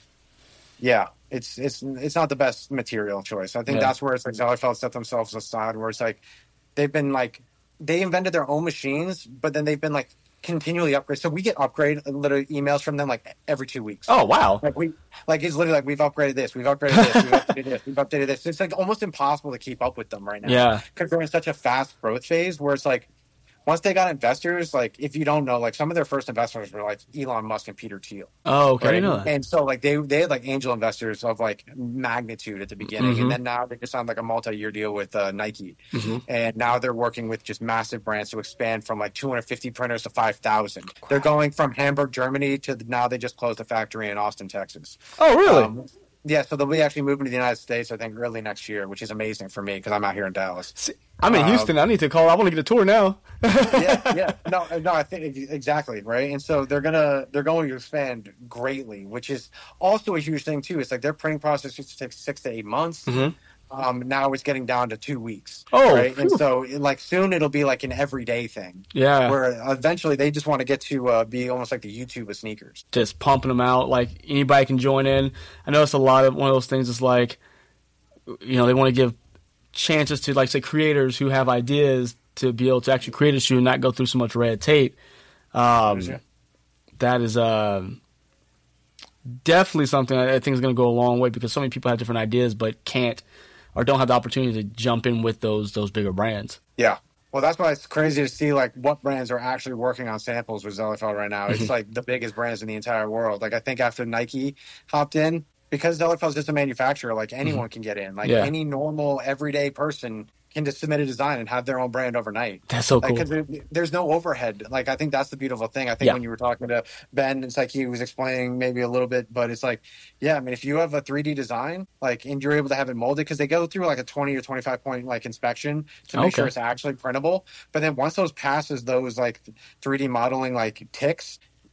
yeah, it's it's it's not the best material choice. I think Yeah. that's where it's like Zellerfeld set themselves aside, where it's like they've been like they invented their own machines, but then they've been like continually upgraded. So we get upgrade literally emails from them like every two weeks. Oh, wow. Like we, like it's literally like we've upgraded this, we've upgraded this, we've updated this, we've updated this. It's like almost impossible to keep up with them right now. Yeah. because they're in such a fast growth phase where it's like once they got investors, like if you don't know, like some of their first investors were like Elon Musk and Peter Thiel. Oh, okay. I Right? didn't know that. And so like they they had like angel investors of like magnitude at the beginning, Mhm. and then now they just signed like a multi-year deal with uh, Nike, Mhm. and now they're working with just massive brands to expand from like two hundred fifty printers to five thousand. They're going from Hamburg, Germany, to now they just closed a factory in Austin, Texas. Oh, really? Um, yeah, so they'll be actually moving to the United States, I think, early next year, which is amazing for me because I'm out here in Dallas. See, I'm in um, Houston. I need to call. I want to get a tour now. yeah, yeah, no, no, I think exactly right. And so they're gonna they're going to expand greatly, which is also a huge thing too. It's like their printing process used to take six to eight months. Mhm. Um, now it's getting down to two weeks. Oh, right, and phew. so like soon it'll be like an everyday thing. Yeah. Where eventually they just want to get to uh, be almost like the YouTube of sneakers. Just pumping them out. Like anybody can join in. I know it's a lot of one of those things. Is like, you know, they want to give chances to like say creators who have ideas to be able to actually create a shoe and not go through so much red tape. Um, Yeah. that is uh, definitely something I think is going to go a long way because so many people have different ideas but can't or don't have the opportunity to jump in with those those bigger brands. Yeah. Well, that's why it's crazy to see like what brands are actually working on samples with Zellerfeld right now. It's like the biggest brands in the entire world. Like I think after Nike hopped in, because Zellerfeld's just a manufacturer, like anyone can get in. Like Yeah. any normal everyday person can just submit a design and have their own brand overnight. That's so Like, cool. 'cause there, there's no overhead. Like, I think that's the beautiful thing. I think Yeah. when you were talking to Ben, it's like he was explaining maybe a little bit, but it's like, yeah, I mean, if you have a three D design, like, and you're able to have it molded, because they go through like a twenty or twenty-five point like inspection to make Okay. sure it's actually printable. But then once those passes those like three D modeling like ticks,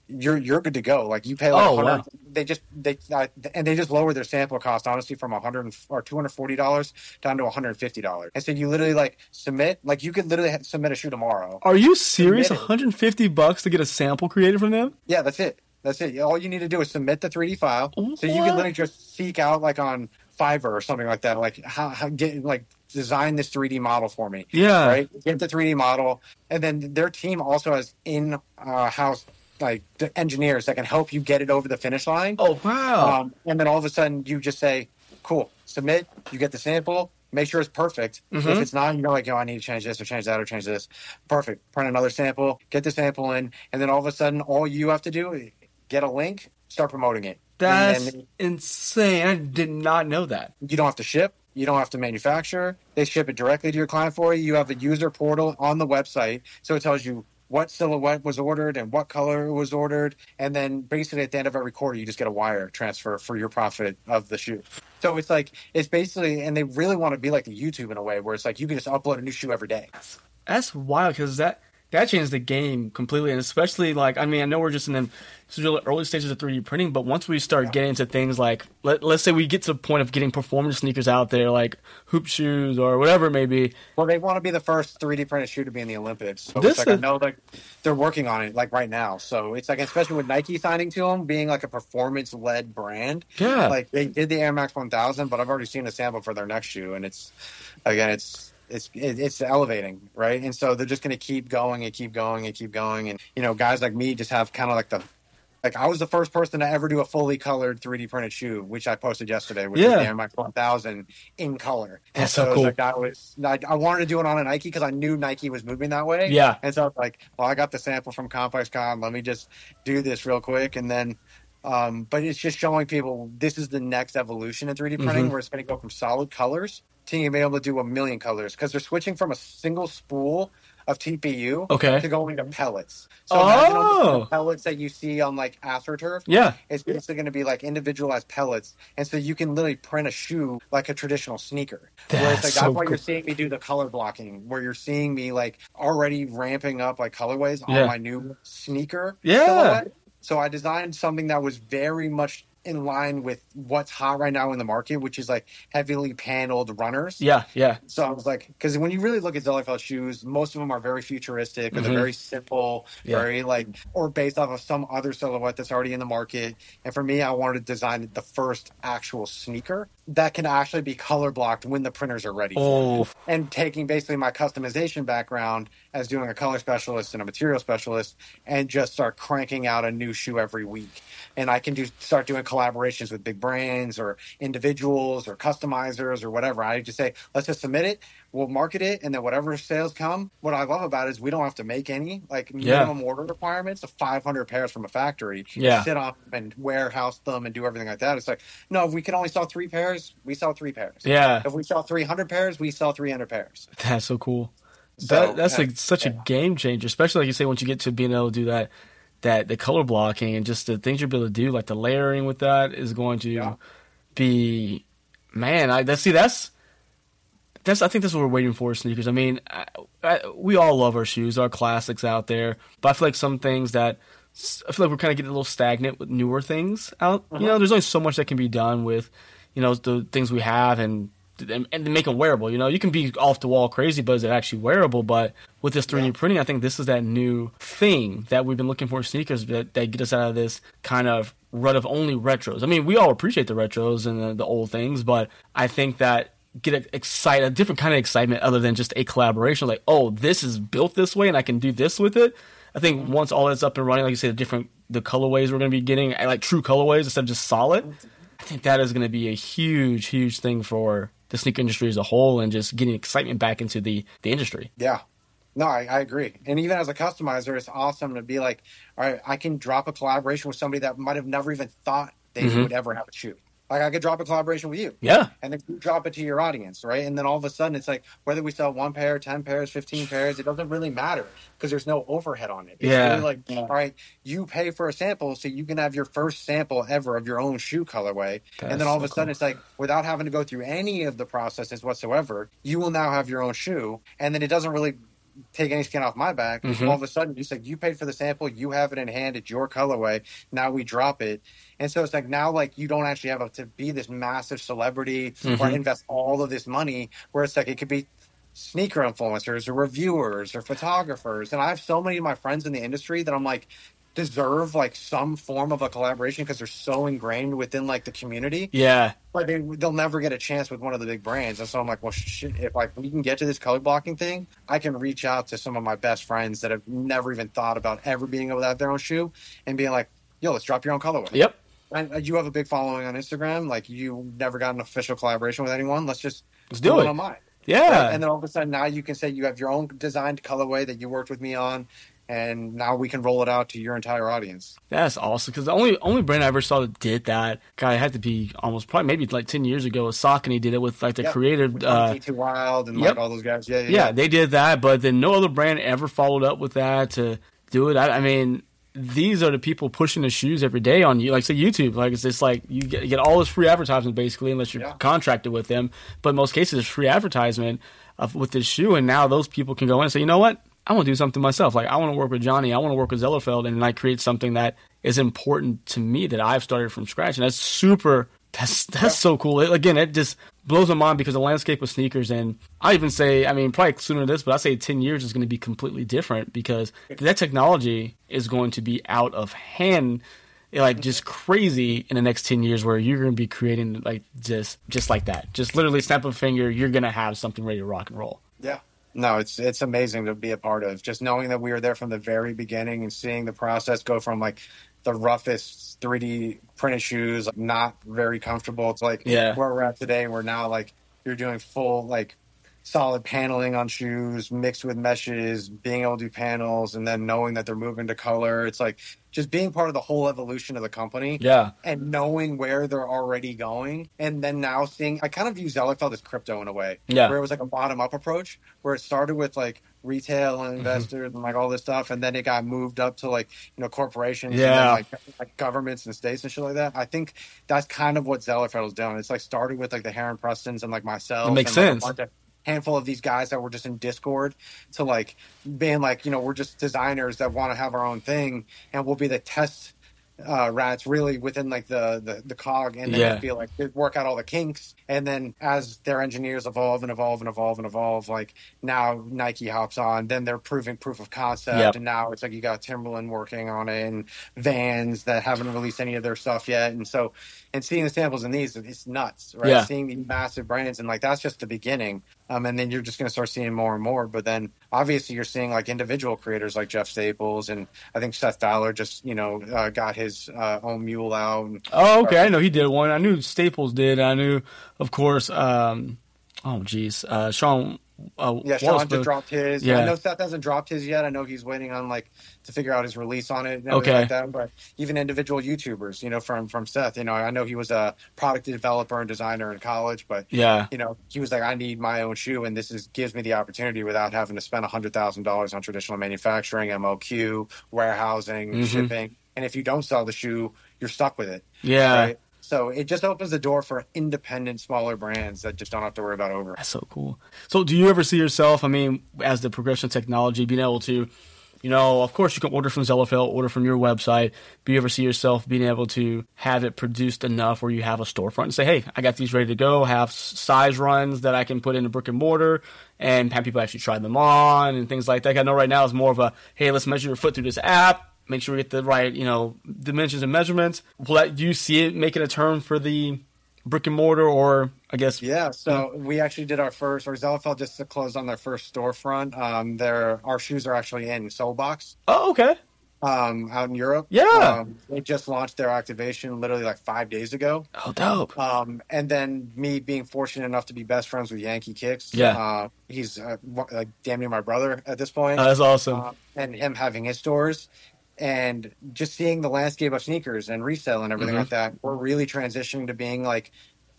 you're you're good to go. Like you pay like Oh, one hundred, wow. they just they uh, and they just lower their sample cost honestly from one hundred or two hundred forty dollars down to one hundred fifty dollars. And so you literally like submit like you could literally ha- submit a shoe tomorrow. Are you serious? Submit it. one hundred fifty bucks to get a sample created from them? Yeah, that's it. That's it. All you need to do is submit the three D file. So you can What? literally just seek out like on Fiverr or something like that. Like how, how get like design this three D model for me. Yeah. Right. Get the three D model, and then their team also has in uh, house like the engineers that can help you get it over the finish line. Oh, wow. Um, and then all of a sudden you just say, "Cool, submit." You get the sample. Make sure it's perfect. Mm-hmm. If it's not, you know, like, oh, I need to change this or change that or change this. Perfect. Print another sample. Get the sample in, and then all of a sudden, all you have to do is get a link, start promoting it. That's And then insane. I did not know that. you don't have to ship. You don't have to manufacture. They ship it directly to your client for you. You have a user portal on the website, so it tells you what silhouette was ordered and what color was ordered. And then basically at the end of every quarter, you just get a wire transfer for your profit of the shoe. So it's like, it's basically, and they really want to be like the YouTube in a way where it's like you can just upload a new shoe every day. That's wild because that that changed the game completely, and especially like I mean I know we're just in the really early stages of three D printing, but once we start getting into things like let, let's say we get to the point of getting performance sneakers out there like hoop shoes or whatever it may be. Well, they want to be the first three D printed shoe to be in the Olympics. So This it's like is- I know like they're working on it like right now. So it's like especially with Nike signing to them, being like a performance led brand. Yeah. Like they did the Air Max one thousand, but I've already seen a sample for their next shoe, and it's again it's. It's it's elevating, right? And so they're just going to keep going and keep going and keep going. And, you know, guys like me just have kind of like the, like I was the first person to ever do a fully colored three D printed shoe, which I posted yesterday, which Yeah. is the Air Max one thousand in color. And That's so it was cool. Like I, was, I, I wanted to do it on a Nike because I knew Nike was moving that way. Yeah. And so I was like, well, I got the sample from Complex Con. Let me just do this real quick. And then, um, but it's just showing people this is the next evolution in three D printing Mhm. where it's going to go from solid colors to be able to do a million colors because they're switching from a single spool of T P U Okay. to going to pellets. So imagine all the Oh. pellets that you see on like AstroTurf. Yeah. It's basically going to be like individualized pellets, and so you can literally print a shoe like a traditional sneaker. Where it's That's like so that's why cool. you're seeing me do the color blocking, where you're seeing me like already ramping up like colorways Yeah. on my new sneaker Yeah. silhouette. So I designed something that was very much in line with what's hot right now in the market, which is like heavily paneled runners. Yeah, yeah. So I was like, because when you really look at Zellerfeld shoes, most of them are very futuristic, or they're Mhm. very simple, Yeah. very like, or based off of some other silhouette that's already in the market. And for me, I wanted to design the first actual sneaker that can actually be color blocked when the printers are ready. for it. Oh, And taking basically my customization background as doing a color specialist and a material specialist, and just start cranking out a new shoe every week. And I can do start doing collaborations with big brands or individuals or customizers or whatever. I just say, let's just submit it, we'll market it, and then whatever sales come. What I love about it is we don't have to make any like Yeah. minimum order requirements of five hundred pairs from a factory. Yeah. Sit on them and warehouse them and do everything like that. It's like, no, if we can only sell three pairs, we sell three pairs. yeah. If we sell three hundred pairs, we sell three hundred pairs. That's so cool. So, that, that's uh, like such a yeah. game changer, especially like you say once you get to being able to do that, that the color blocking and just the things you'll be able to do, like the layering with that is going to Yeah. be, man. I that see that's that's I think that's what we're waiting for sneakers. I mean, I, I, we all love our shoes, our classics out there, but I feel like some things that I feel like we're kind of getting a little stagnant with newer things out. You know, there's only so much that can be done with, you know, the things we have and. And, and to make them wearable, you know, you can be off the wall crazy, but is it actually wearable? But with this three D Yeah. printing, I think this is that new thing that we've been looking for in sneakers that, that get us out of this kind of rut of only retros. I mean, we all appreciate the retros and the, the old things, but I think that get excited, a different kind of excitement other than just a collaboration. Like, oh, this is built this way and I can do this with it. I think once all that's up and running, like you say, the different the colorways we're going to be getting, like true colorways instead of just solid. I think that is going to be a huge, huge thing for the sneaker industry as a whole and just getting excitement back into the, the industry. Yeah. No, I, I agree. And even as a customizer, it's awesome to be like, all right, I can drop a collaboration with somebody that might have never even thought they Mhm. would ever have a shoe. Like I could drop a collaboration with you. Yeah. And then you drop it to your audience, right? And then all of a sudden it's like whether we sell one pair, ten pairs, fifteen pairs, it doesn't really matter because there's no overhead on it. It's Yeah. really like, all right, you pay for a sample so you can have your first sample ever of your own shoe colorway. That's and then all of so a sudden cool. it's like without having to go through any of the processes whatsoever, you will now have your own shoe. And then it doesn't really take any skin off my back. Mm-hmm. All of a sudden, it's like you paid for the sample, you have it in hand, it's your colorway. Now we drop it, and so it's like now like you don't actually have to be this massive celebrity mm-hmm. or invest all of this money. Where it's like it could be sneaker influencers or reviewers or photographers, and I have so many of my friends in the industry that I'm like deserve like some form of a collaboration because they're so ingrained within like the community. Yeah. But they, they'll never get a chance with one of the big brands. And so I'm like, well, shit, if like we can get to this color blocking thing, I can reach out to some of my best friends that have never even thought about ever being able to have their own shoe and being like, yo, let's drop your own colorway. Yep. And you have a big following on Instagram. Like you never got an official collaboration with anyone. Let's just let's do it on mine. Yeah. Right? And then all of a sudden now you can say you have your own designed colorway that you worked with me on. And now we can roll it out to your entire audience. That's awesome because the only only brand I ever saw that did that, God, it had to be almost probably maybe like ten years ago. Was Saucony did it with like the yep. creative with uh, T two Wild and yep. like all those guys. Yeah, yeah, yeah, yeah, they did that, but then no other brand ever followed up with that to do it. I, I mean, these are the people pushing the shoes every day on you, like say YouTube. Like it's just like you get, you get all this free advertisement basically, unless you're yeah. contracted with them. But in most cases, it's free advertisement of, with this shoe, and now those people can go in and say, you know what? I want to do something myself. Like I want to work with Johnny. I want to work with Zellerfeld and like create something that is important to me that I've started from scratch. And that's super, that's, that's yeah. so cool. It, again, it just blows my mind because the landscape of sneakers, and I even say, I mean, probably sooner than this, but I say ten years is going to be completely different because that technology is going to be out of hand, like just crazy in the next ten years where you're going to be creating like just, just like that. Just literally snap of a finger, you're going to have something ready to rock and roll. Yeah. No, it's it's amazing to be a part of. Just knowing that we were there from the very beginning and seeing the process go from like the roughest three D printed shoes, like, not very comfortable. It's like yeah. where we're at today. We're now like you're doing full like solid paneling on shoes mixed with meshes, being able to do panels, and then knowing that they're moving to color. It's like just being part of the whole evolution of the company. Yeah. And knowing where they're already going. And then now seeing, I kind of view Zellerfeld as crypto in a way. Yeah. Where it was like a bottom up approach, where it started with like retail and investors mm-hmm. and like all this stuff. And then it got moved up to like, you know, corporations yeah. and then like, like governments and states and shit like that. I think that's kind of what Zellerfeld is doing. It's like started with like the Heron Prestons and like myself. It makes and, sense. Like, handful of these guys that were just in Discord to like being like, you know, we're just designers that want to have our own thing and we'll be the test uh, rats really within like the, the, the cog and then yeah. feel like they work out all the kinks. And then as their engineers evolve and evolve and evolve and evolve, like now Nike hops on, then they're proving proof of concept. Yep. And now it's like you got Timberland working on it and Vans that haven't released any of their stuff yet. And so, and seeing the samples in these, it's nuts, right? Yeah. Seeing these massive brands and like that's just the beginning. Um, and then you're just going to start seeing more and more. But then obviously you're seeing like individual creators like Jeff Staples. And I think Seth Fowler just, you know, uh, got his uh, own mule out. And, oh, okay. Uh, I know he did one. I knew Staples did. I knew, of course, um, oh, geez, uh, Sean. Uh, yeah, Sean just dropped his. Yeah. I know Seth hasn't dropped his yet. I know he's waiting on like to figure out his release on it and okay. everything like that. But even individual YouTubers, you know, from from Seth, you know, I know he was a product developer and designer in college, but yeah, you know, he was like, I need my own shoe, and this is gives me the opportunity without having to spend a hundred thousand dollars on traditional manufacturing, M O Q, warehousing, mm-hmm. shipping, and if you don't sell the shoe, you're stuck with it. Yeah. Right? So it just opens the door for independent, smaller brands that just don't have to worry about over. That's so cool. So do you ever see yourself, I mean, as the progression of technology, being able to, you know, of course you can order from Zellerfeld, order from your website, but you ever see yourself being able to have it produced enough where you have a storefront and say, hey, I got these ready to go, have size runs that I can put in a brick and mortar and have people actually try them on and things like that. I know right now it's more of a, hey, let's measure your foot through this app. Make sure we get the right, you know, dimensions and measurements. Will that, do you see it making a turn for the brick and mortar, or I guess? Yeah. So yeah. we actually did our first, or Zellerfeld just closed on their first storefront. Um, their our shoes are actually in Soulbox. Oh, okay. Um, out in Europe. Yeah. Um, they just launched their activation literally like five days ago. Oh, dope. Um, and then me being fortunate enough to be best friends with Yankee Kicks. Yeah. Uh, he's uh, like damn near my brother at this point. Oh, that's awesome. Uh, and him having his stores. And just seeing the landscape of sneakers and resale and everything mm-hmm. like that, we're really transitioning to being like,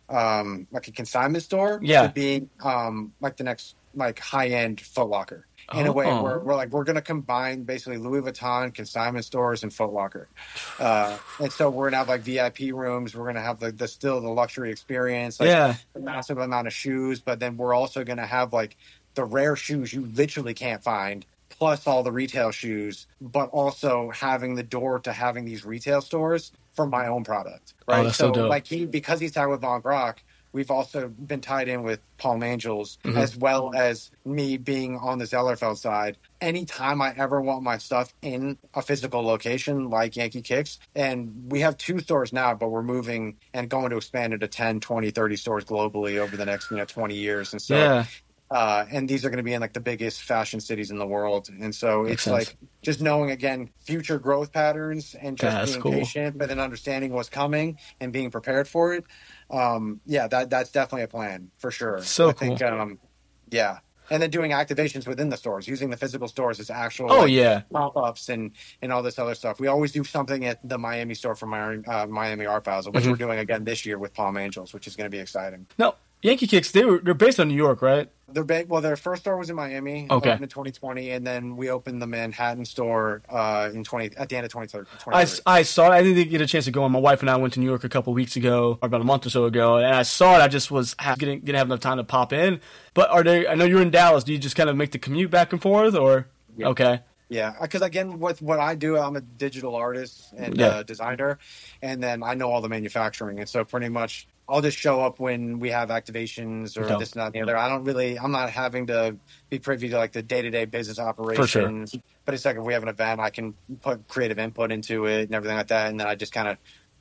um, like a consignment store, yeah, to being um, like the next like high end Foot Locker. In oh. a way, where we're like we're going to combine basically Louis Vuitton, consignment stores, and Foot Locker. Uh, and so we're going to have like V I P rooms. We're going to have the, the still the luxury experience, like yeah, a massive amount of shoes. But then we're also going to have like the rare shoes you literally can't find, plus all the retail shoes, but also having the door to having these retail stores for my own product, right? Oh, that's so dope. Like he, because he's tied with Von Brock, we've also been tied in with Palm Angels, Mm-hmm. as well as me being on the Zellerfeld side. Anytime I ever want my stuff in a physical location like Yankee Kicks, and we have two stores now, but we're moving and going to expand into ten, twenty, thirty stores globally over the next, you know, twenty years. And so, Yeah. uh, and these are going to be in like the biggest fashion cities in the world. And so Makes it's sense. like just knowing, again, future growth patterns and just That's being cool. patient, but then understanding what's coming and being prepared for it. Um, yeah, that that's definitely a plan for sure. So I think, cool. um, yeah. And then doing activations within the stores, using the physical stores as actual Oh, like, yeah. pop-ups and, and all this other stuff. We always do something at the Miami store for Miami, uh, Miami Art Basel, which Mhm. we're doing again this year with Palm Angels, which is going to be exciting. No, Yankee Kicks, they were, they're based on New York, right? They're big, well, their first store was in Miami, Okay. opened in twenty twenty, and then we opened the Manhattan store uh, in twenty at the end of twenty thirty. I, I saw it. I didn't get a chance to go. My wife and I went to New York a couple weeks ago, or about a month or so ago, and I saw it. I just was ha- didn't, didn't have enough time to pop in. But are they? I know you're in Dallas. Do you just kind of make the commute back and forth, or Yeah. okay? Yeah, because again, with what I do, I'm a digital artist and Yeah. uh, designer, and then I know all the manufacturing, and so pretty much I'll just show up when we have activations or Okay. this and that and the other. I don't really, I'm not having to be privy to like the day to day business operations, but it's like if we have an event, I can put creative input into it and everything like that, and then I just kind of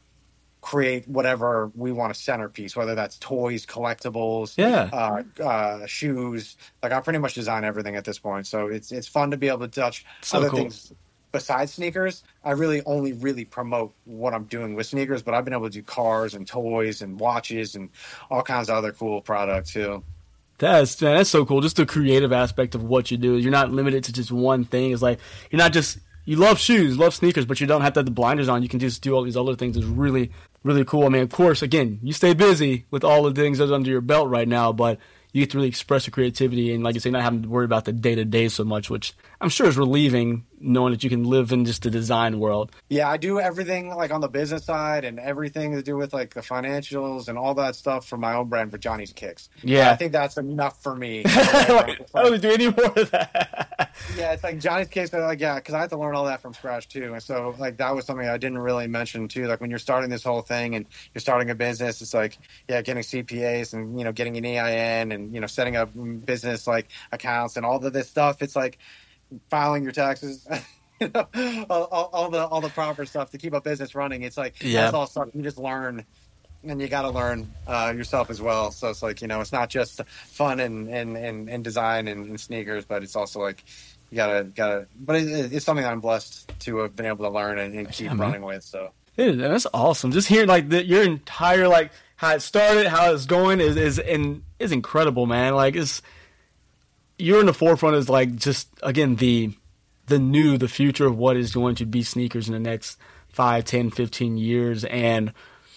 create whatever we want a centerpiece, whether that's toys, collectibles, Yeah. uh, uh, shoes. Like I pretty much design everything at this point, so it's it's fun to be able to touch So other cool. things besides sneakers. I really only really promote what I'm doing with sneakers, but I've been able to do cars and toys and watches and all kinds of other cool products too. That's man, that's so cool. Just the creative aspect of what you do. You're not limited to just one thing. It's like you're not just you love shoes, love sneakers, but you don't have to have the blinders on. You can just do all these other things. It's really, really cool. I mean, of course, again, you stay busy with all the things that's under your belt right now, but you get to really express your creativity and, like you say, not having to worry about the day to day so much, which I'm sure is relieving, knowing that you can live in just the design world. Yeah, I do everything like on the business side and everything to do with like the financials and all that stuff for my own brand for Johnny's Kicks. Yeah. I think that's enough for me. I don't do any more of that. Yeah, it's like Johnny's Kicks, but like, yeah, because I had to learn all that from scratch too. And so, like, that was something I didn't really mention too. Like, when you're starting this whole thing and you're starting a business, it's like, yeah, getting C P As and, you know, getting an E I N and, you know, setting up business like accounts and all of this stuff. It's like filing your taxes. You know, all, all, all the all the proper stuff to keep a business running. It's like Yeah. that's all stuff you just learn, and you got to learn uh, yourself as well. So it's like, you know, it's not just fun and and, and, and design and, and sneakers, but it's also like you gotta gotta. But it, it's something that I'm blessed to have been able to learn and, and keep Yeah, man. running with. So Dude, that's awesome. Just hearing like the, your entire like how it started, how it's going is is and is incredible, man. Like it's you're in the forefront is like just again the the new, the future of what is going to be sneakers in the next five, ten, fifteen years. And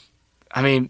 I mean,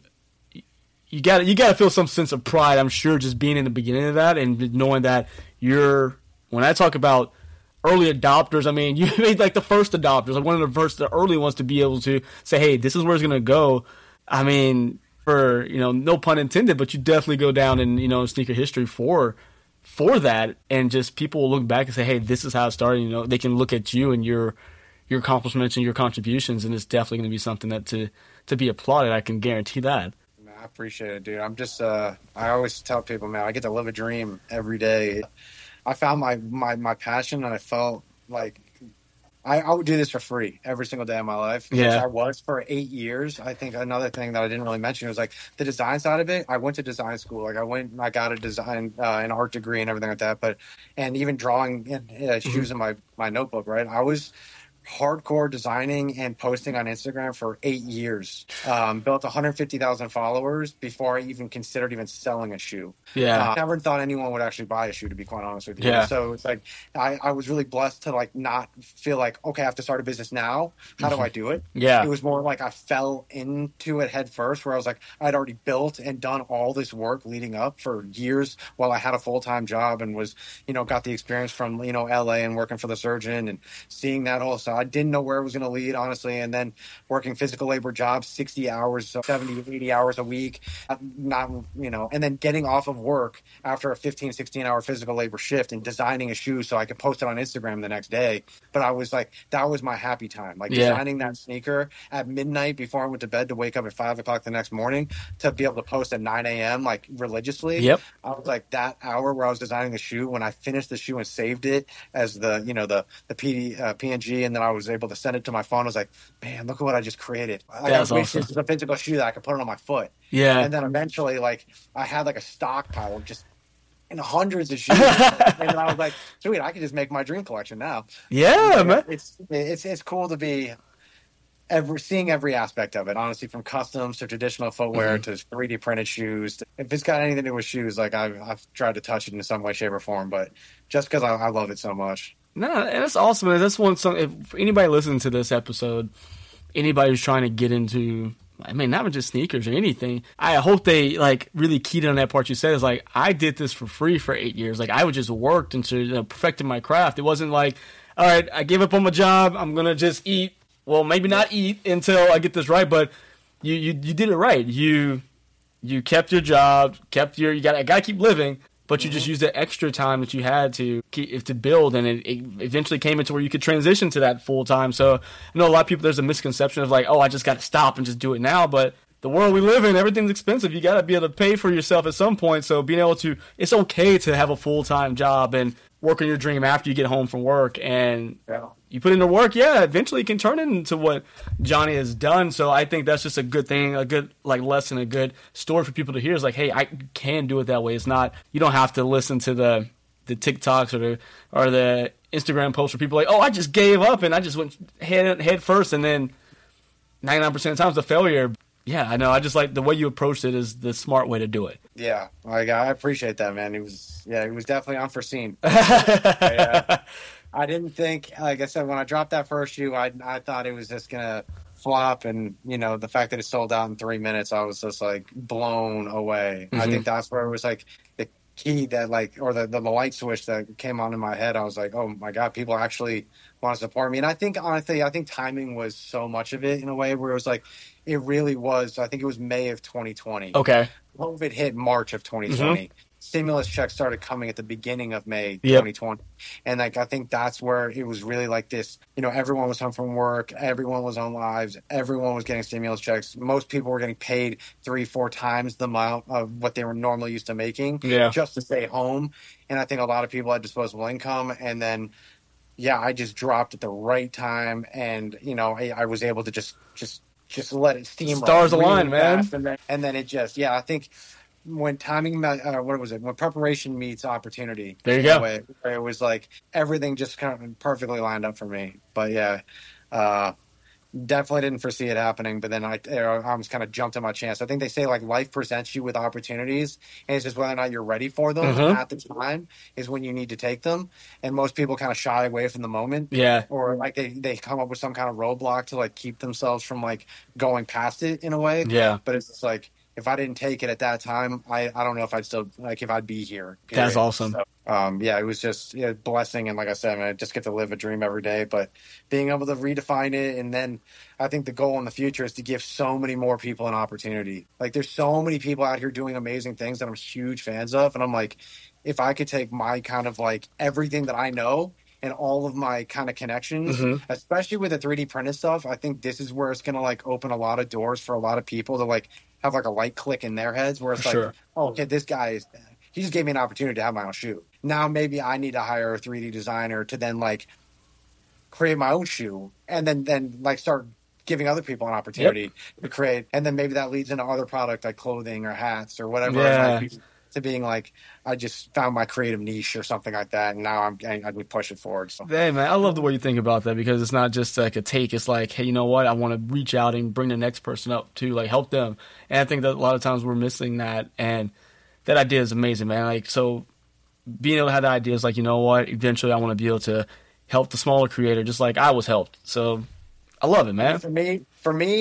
you got you got to feel some sense of pride, I'm sure, just being in the beginning of that and knowing that you're. When I talk about early adopters, I mean you made like the first adopters, like one of the first, the early ones to be able to say, "Hey, this is where it's gonna go." I mean, for you know, no pun intended, but you definitely go down in you know sneaker history for. for that, and just people will look back and say, hey, this is how it started. You know, they can look at you and your your accomplishments and your contributions, and it's definitely going to be something that to to be applauded. I can guarantee that. man, I appreciate it, dude. I'm just uh, I always tell people, man, I get to live a dream every day. I found my my, my passion, and I felt like I, I would do this for free every single day of my life. Yeah. Which I was for eight years. I think another thing that I didn't really mention was like the design side of it. I went to design school. Like I went, I got a design, uh, an art degree and everything like that. But, and even drawing in, uh, shoes Mm-hmm. in my, my notebook, right? I was hardcore designing and posting on Instagram for eight years. Um, built one hundred fifty thousand followers before I even considered even selling a shoe. Yeah. Uh, never thought anyone would actually buy a shoe, to be quite honest with you. Yeah. So it's like I, I was really blessed to like not feel like, okay, I have to start a business now. How do I do it? Yeah. It was more like I fell into it head first, where I was like, I'd already built and done all this work leading up for years while I had a full time job and was, you know, got the experience from, you know, L A and working for the surgeon and seeing that whole side So I didn't know where it was going to lead, honestly. And then working physical labor jobs, sixty hours, so seventy, eighty hours a week, not, you know, and then getting off of work after a fifteen, sixteen hour physical labor shift and designing a shoe so I could post it on Instagram the next day. But I was like, that was my happy time. Like yeah. designing that sneaker at midnight before I went to bed to wake up at five o'clock the next morning to be able to post at nine a.m. like religiously. Yep. I was like, that hour where I was designing the shoe, when I finished the shoe and saved it as the, you know, the, the P, uh, P N G, and then I was able to send it to my phone. I was like, man, look at what I just created. Like, That's I wish awesome. this was a physical shoe that I could put it on my foot. Yeah. And then eventually, like, I had like a stockpile of just in hundreds of shoes. And then I was like, sweet, I can just make my dream collection now. Yeah, and, man. It's, it's, it's cool to be every, seeing every aspect of it, honestly, from customs to traditional footwear mm-hmm. to three D printed shoes. If it's got anything to do with shoes, like I've, I've tried to touch it in some way, shape, or form, but just because I, I love it so much. No, and that's awesome. And that's one song. If anybody listening to this episode, anybody who's trying to get into, I mean, not just sneakers or anything, I hope they like really keyed in on that part you said. Is like, I did this for free for eight years. Like, I would just worked into, you know, perfecting my craft. It wasn't like, all right, I gave up on my job. I'm gonna just eat. Well, maybe not eat until I get this right, but you you, you did it right. You you kept your job, kept your you got I gotta keep living. But you just used the extra time that you had to keep, to build, and it, it eventually came into where you could transition to that full time. So I know a lot of people, there's a misconception of like, oh, I just got to stop and just do it now. But the world we live in, everything's expensive. You got to be able to pay for yourself at some point. So being able to, it's okay to have a full time job and work on your dream after you get home from work, and yeah. you put into work. Yeah, eventually it can turn into what Johnny has done. So I think that's just a good thing, a good like lesson, a good story for people to hear. Is like, hey, I can do it that way. It's not, you don't have to listen to the the TikToks or the or the Instagram posts where people are like, oh, I just gave up and I just went head head first, and then ninety-nine percent of the time it's a failure. Yeah, I know. I just like the way you approached it is the smart way to do it. Yeah, like I appreciate that, man. It was, yeah, it was definitely unforeseen. I, uh, I didn't think, like I said, when I dropped that first shoe, I I thought it was just gonna flop, and you know, the fact that it sold out in three minutes, I was just like blown away. Mm-hmm. I think that's where it was like the key that like, or the, the the light switch that came on in my head. I was like, oh my god, people actually want to support me. And I think honestly, I think timing was so much of it in a way where it was like, it really was. I think it was May of twenty twenty. Okay. COVID hit March of twenty twenty. Mm-hmm. Stimulus checks started coming at the beginning of May yep. twenty twenty. And like, I think that's where it was really like this, you know, everyone was home from work. Everyone was on lives. Everyone was getting stimulus checks. Most people were getting paid three, four times the amount of what they were normally used to making yeah. just to stay home. And I think a lot of people had disposable income. And then, yeah, I just dropped at the right time. And, you know, I, I was able to just, just, just let it steam. Stars align, man. And then, and then it just, yeah, I think when timing, uh, what was it? When preparation meets opportunity. There you go. Way, it was like everything just kind of perfectly lined up for me. But yeah, uh, definitely didn't foresee it happening. But then I, I was kind of jumped at my chance. I think they say like life presents you with opportunities, and it's just whether or not you're ready for them mm-hmm. at the time is when you need to take them. And most people kind of shy away from the moment. Yeah. Or like they, they come up with some kind of roadblock to like keep themselves from like going past it in a way. Yeah. But it's just like, if I didn't take it at that time, I, I don't know if I'd still, like, if I'd be here. Period. That's awesome. So, um, yeah, it was just a blessing. And like I said, I, mean, I just get to live a dream every day. But being able to redefine it, and then I think the goal in the future is to give so many more people an opportunity. Like, there's so many people out here doing amazing things that I'm huge fans of. And I'm like, if I could take my kind of, like, everything that I know and all of my kind of connections, mm-hmm. especially with the three D printed stuff, I think this is where it's going to, like, open a lot of doors for a lot of people to, like, have like a light click in their heads where it's like, sure. oh, okay, this guy is, he just gave me an opportunity to have my own shoe. Now maybe I need to hire a three D designer to then like create my own shoe, and then, then like start giving other people an opportunity yep. to create. And then maybe that leads into other product like clothing or hats or whatever. Yeah. It might be, to being like, I just found my creative niche or something like that, and now I'm I, I would push it forward. So. Hey man, I love the way you think about that, because it's not just like a take. It's like, hey, you know what? I want to reach out and bring the next person up to like help them. And I think that a lot of times we're missing that, and that idea is amazing, man. Like, so being able to have the idea is like, you know what? Eventually, I want to be able to help the smaller creator, just like I was helped. So I love it, man. For me, for me.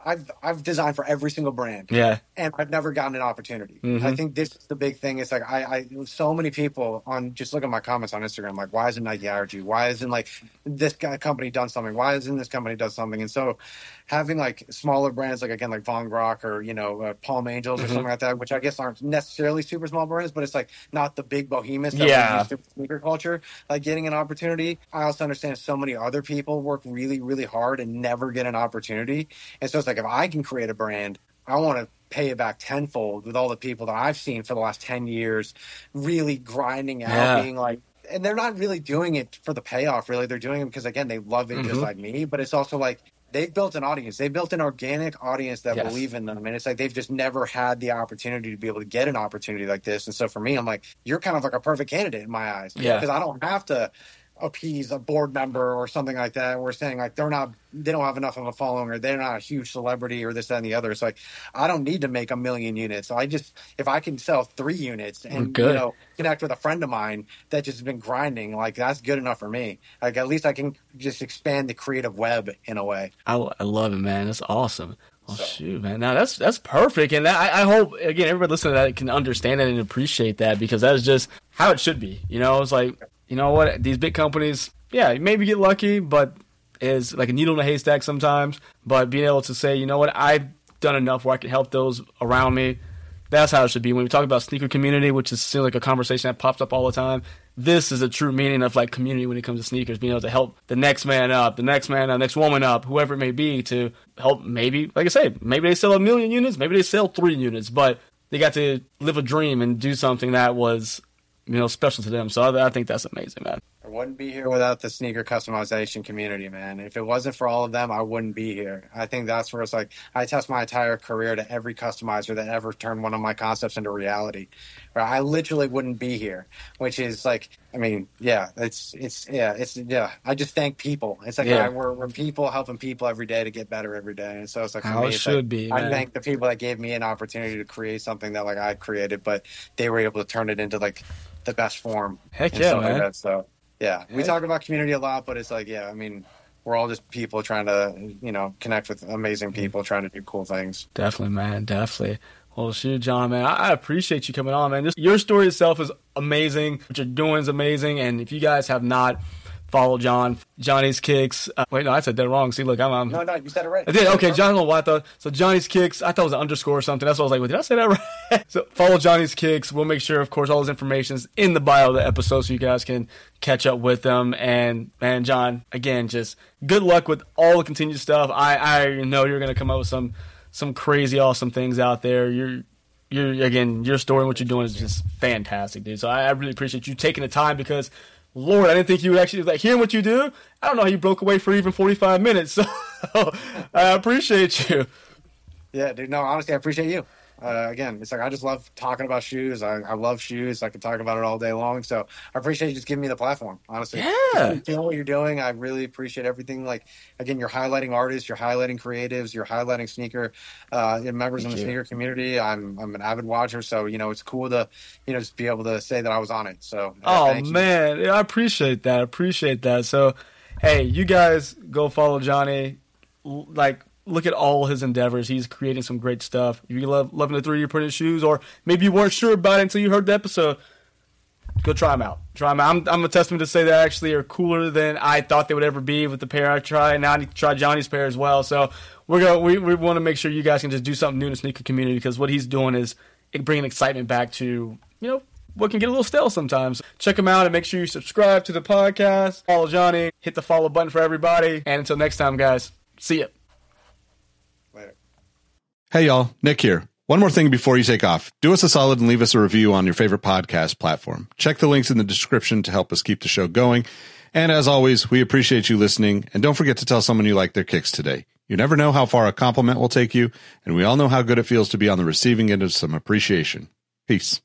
I've I've designed for every single brand. Yeah. And I've never gotten an opportunity. Mm-hmm. I think this is the big thing. It's like I, I so many people on just look at my comments on Instagram, like, why isn't Nike hired you? Why isn't like this guy company done something? Why isn't this company done something? And so having like smaller brands, like again, like Von Grok or, you know, uh, Palm Angels or mm-hmm. something like that, which I guess aren't necessarily super small brands, but it's like not the big behemoths that yeah. we use to sneaker culture, like getting an opportunity. I also understand so many other people work really, really hard and never get an opportunity. And so it's like, if I can create a brand, I want to pay it back tenfold with all the people that I've seen for the last ten years really grinding out, yeah. being like, and they're not really doing it for the payoff, really. They're doing it because, again, they love it mm-hmm. just like me. But it's also like they've built an audience. They've built an organic audience that yes. believe in them. And it's like they've just never had the opportunity to be able to get an opportunity like this. And so for me, I'm like, you're kind of like a perfect candidate in my eyes. Yeah. Because I don't have to appease a board member or something like that. We're saying like they're not, they don't have enough of a following, or they're not a huge celebrity, or this, that, and the other. It's like I don't need to make a million units. So I just, if I can sell three units and you know connect with a friend of mine that just has been grinding, like that's good enough for me. Like at least I can just expand the creative web in a way. I, I love it, man. That's awesome. Well, so. shoot, man. Now that's that's perfect, and I, I hope again everybody listening to that can understand that and appreciate that, because that is just how it should be. You know, it's like, you know what, these big companies, yeah, you maybe get lucky, but is like a needle in a haystack sometimes. But being able to say, you know what, I've done enough where I can help those around me. That's how it should be. When we talk about sneaker community, which is seems like a conversation that pops up all the time, this is a true meaning of like community when it comes to sneakers, being able to help the next man up, the next man up, next woman up, whoever it may be, to help maybe, like I say, maybe they sell a million units, maybe they sell three units, but they got to live a dream and do something that was, you know, special to them. So I, I think that's amazing, man. I wouldn't be here without the sneaker customization community, man. If it wasn't for all of them, I wouldn't be here. I think that's where it's like I test my entire career to every customizer that ever turned one of my concepts into reality. I literally wouldn't be here, which is like, I mean, yeah, it's, it's, yeah, it's, yeah. I just thank people. It's like yeah. I, we're, we're people helping people every day to get better every day. And so it's like, for how me, it it's should like, be. I man. thank the people that gave me an opportunity to create something that like I created, but they were able to turn it into like the best form. Heck yeah, man. Like that, so. Yeah, we Heck. talk about community a lot, but it's like, yeah, I mean, we're all just people trying to, you know, connect with amazing people, trying to do cool things. Definitely, man, definitely. Well, shoot, John, man, I appreciate you coming on, man. Just, your story itself is amazing. What you're doing is amazing. And if you guys have not followed John, Johnny's Kicks. Uh, wait, no, I said that wrong. See, look, I'm. I'm no, no, you said it right. I did. Okay, John, I don't know why I thought. So Johnny's Kicks, I thought it was an underscore or something. That's what I was like, well, did I say that right? So follow Johnny's Kicks. We'll make sure, of course, all his information is in the bio of the episode so you guys can catch up with them. And, man, John, again, just good luck with all the continued stuff. I, I know you're going to come up with some some crazy, awesome things out there. You're You're again, your story and what you're doing is just fantastic, dude. So I, I really appreciate you taking the time, because, Lord, I didn't think you would actually, like, hearing what you do, I don't know how you broke away for even forty-five minutes. So I appreciate you. Yeah, dude. No, honestly, I appreciate you. Uh, again, it's like I just love talking about shoes. I, I love shoes. I can talk about it all day long. So I appreciate you just giving me the platform, honestly. Yeah. Just doing what you're doing. I really appreciate everything. Like, again, you're highlighting artists, you're highlighting creatives, you're highlighting sneaker uh, members Thank in the you. sneaker community. I'm I'm an avid watcher, so, you know, it's cool to, you know, just be able to say that I was on it. So, oh, man, yeah, I appreciate that. I appreciate that. So, hey, you guys go follow Johnny. Like, look at all his endeavors. He's creating some great stuff. If you love loving the three D printed shoes, or maybe you weren't sure about it until you heard the episode, go try them out. Try them out. I'm, I'm a testament to say they actually are cooler than I thought they would ever be with the pair I tried. And now I need to try Johnny's pair as well. So we're gonna we, we want to make sure you guys can just do something new in the sneaker community, because what he's doing is bringing excitement back to, you know, what can get a little stale sometimes. Check him out and make sure you subscribe to the podcast. Follow Johnny. Hit the follow button for everybody. And until next time, guys, see ya. Hey, y'all. Nick here. One more thing before you take off. Do us a solid and leave us a review on your favorite podcast platform. Check the links in the description to help us keep the show going. And as always, we appreciate you listening. And don't forget to tell someone you like their kicks today. You never know how far a compliment will take you, and we all know how good it feels to be on the receiving end of some appreciation. Peace.